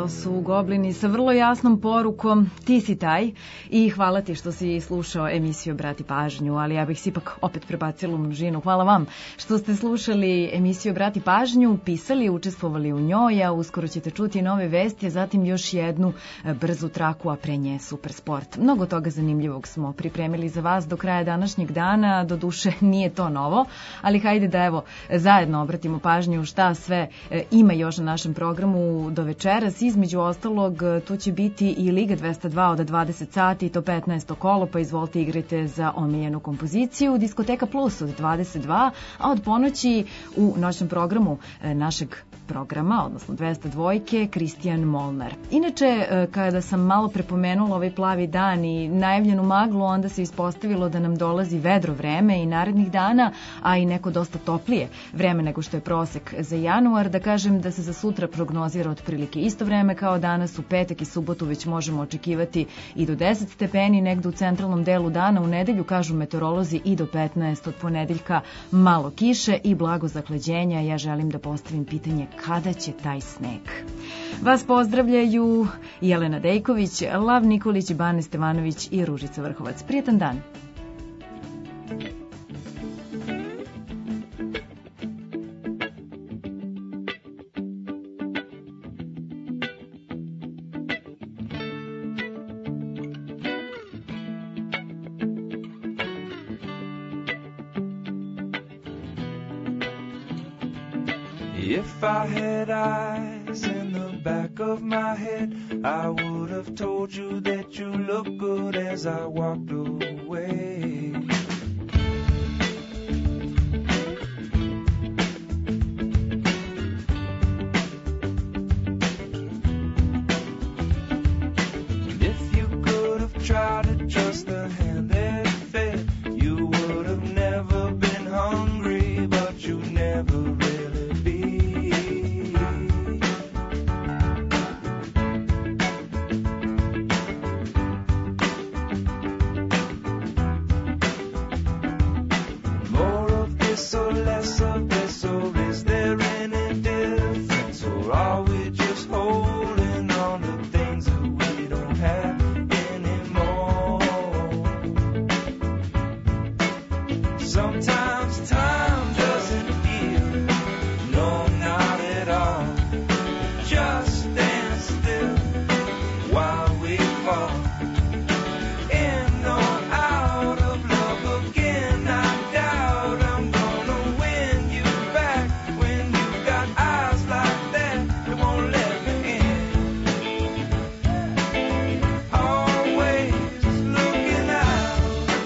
To su Goblini sa vrlo jasnom porukom ti si taj i hvala ti što si slušao emisiju Obrati pažnju, ali ja bih se ipak opet prebacila u množinu. Hvala vam što ste slušali emisiju Obrati pažnju, pisali, učestvovali u njoj, a uskoro ćete čuti nove vesti, a zatim još jednu brzu traku, a pre nje super sport. Mnogo toga zanimljivog smo pripremili za vas do kraja današnjeg dana, do duše nije to novo, ali hajde da evo zajedno obratimo pažnju šta sve ima još na našem programu do večeras. Između ostalog, tu će biti i Liga dvesta dva od dvadeset sati, to petnaesto kolo, pa izvolite igrajte za omiljenu kompoziciju. Diskoteka Plus od dvadeset dva, a od ponoći u noćnom programu našeg programa, odnosno dvesta dvojke, Kristijan Molnar. Inače, kada sam malo prepomenula ovaj plavi dan i najavljenu maglu, onda se ispostavilo da nam dolazi vedro vreme i narednih dana, a i neko dosta toplije vreme nego što je prosek za januar. Da kažem da se za sutra prognozira otprilike isto vreme kao danas, u petak i subotu već možemo očekivati i do deset stepeni, negde u centralnom delu dana, u nedelju kažu meteorolozi i do petnaest, od ponedeljka malo kiše i blago zahlađenja. Ja želim da postavim pitanje kada će taj sneg. Vas pozdravljaju Jelena Dejković, Lav Nikolić, Bane Stevanović i Ružica Vrhovac. Prijetan dan! If I had eyes in the back of my head, I would have told you that you look good as I walked away. If you could have tried to trust the hand that fed, you would have never been hungry, but you never really be. More of this or less of this, or is there any difference? Or are we just holding on to things that we don't have anymore? Sometimes time doesn't heal, no, not at all. Just stand still while we fall in or out of love again. I doubt I'm gonna win you back when you got eyes like that. It won't let me in. Always looking out.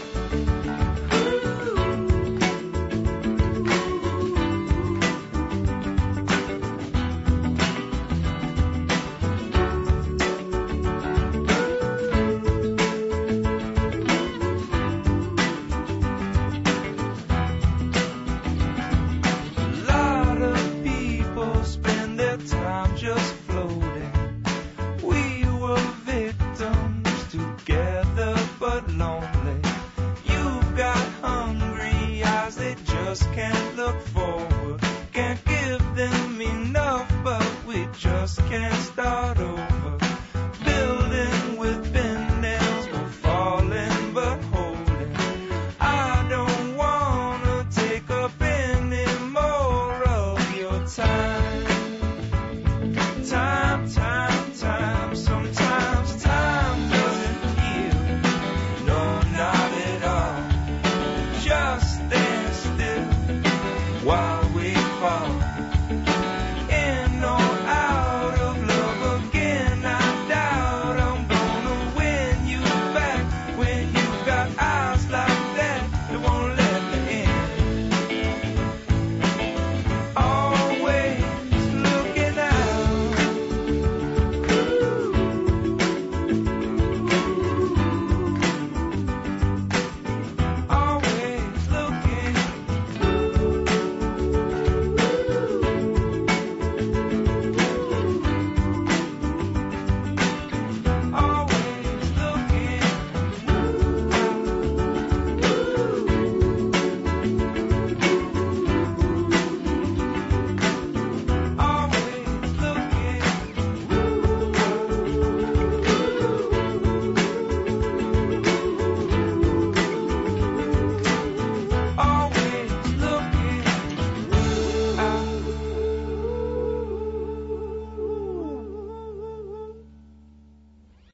A lot of people spend their time just floating. We were victims together but lonely. You've got hungry eyes, they just can't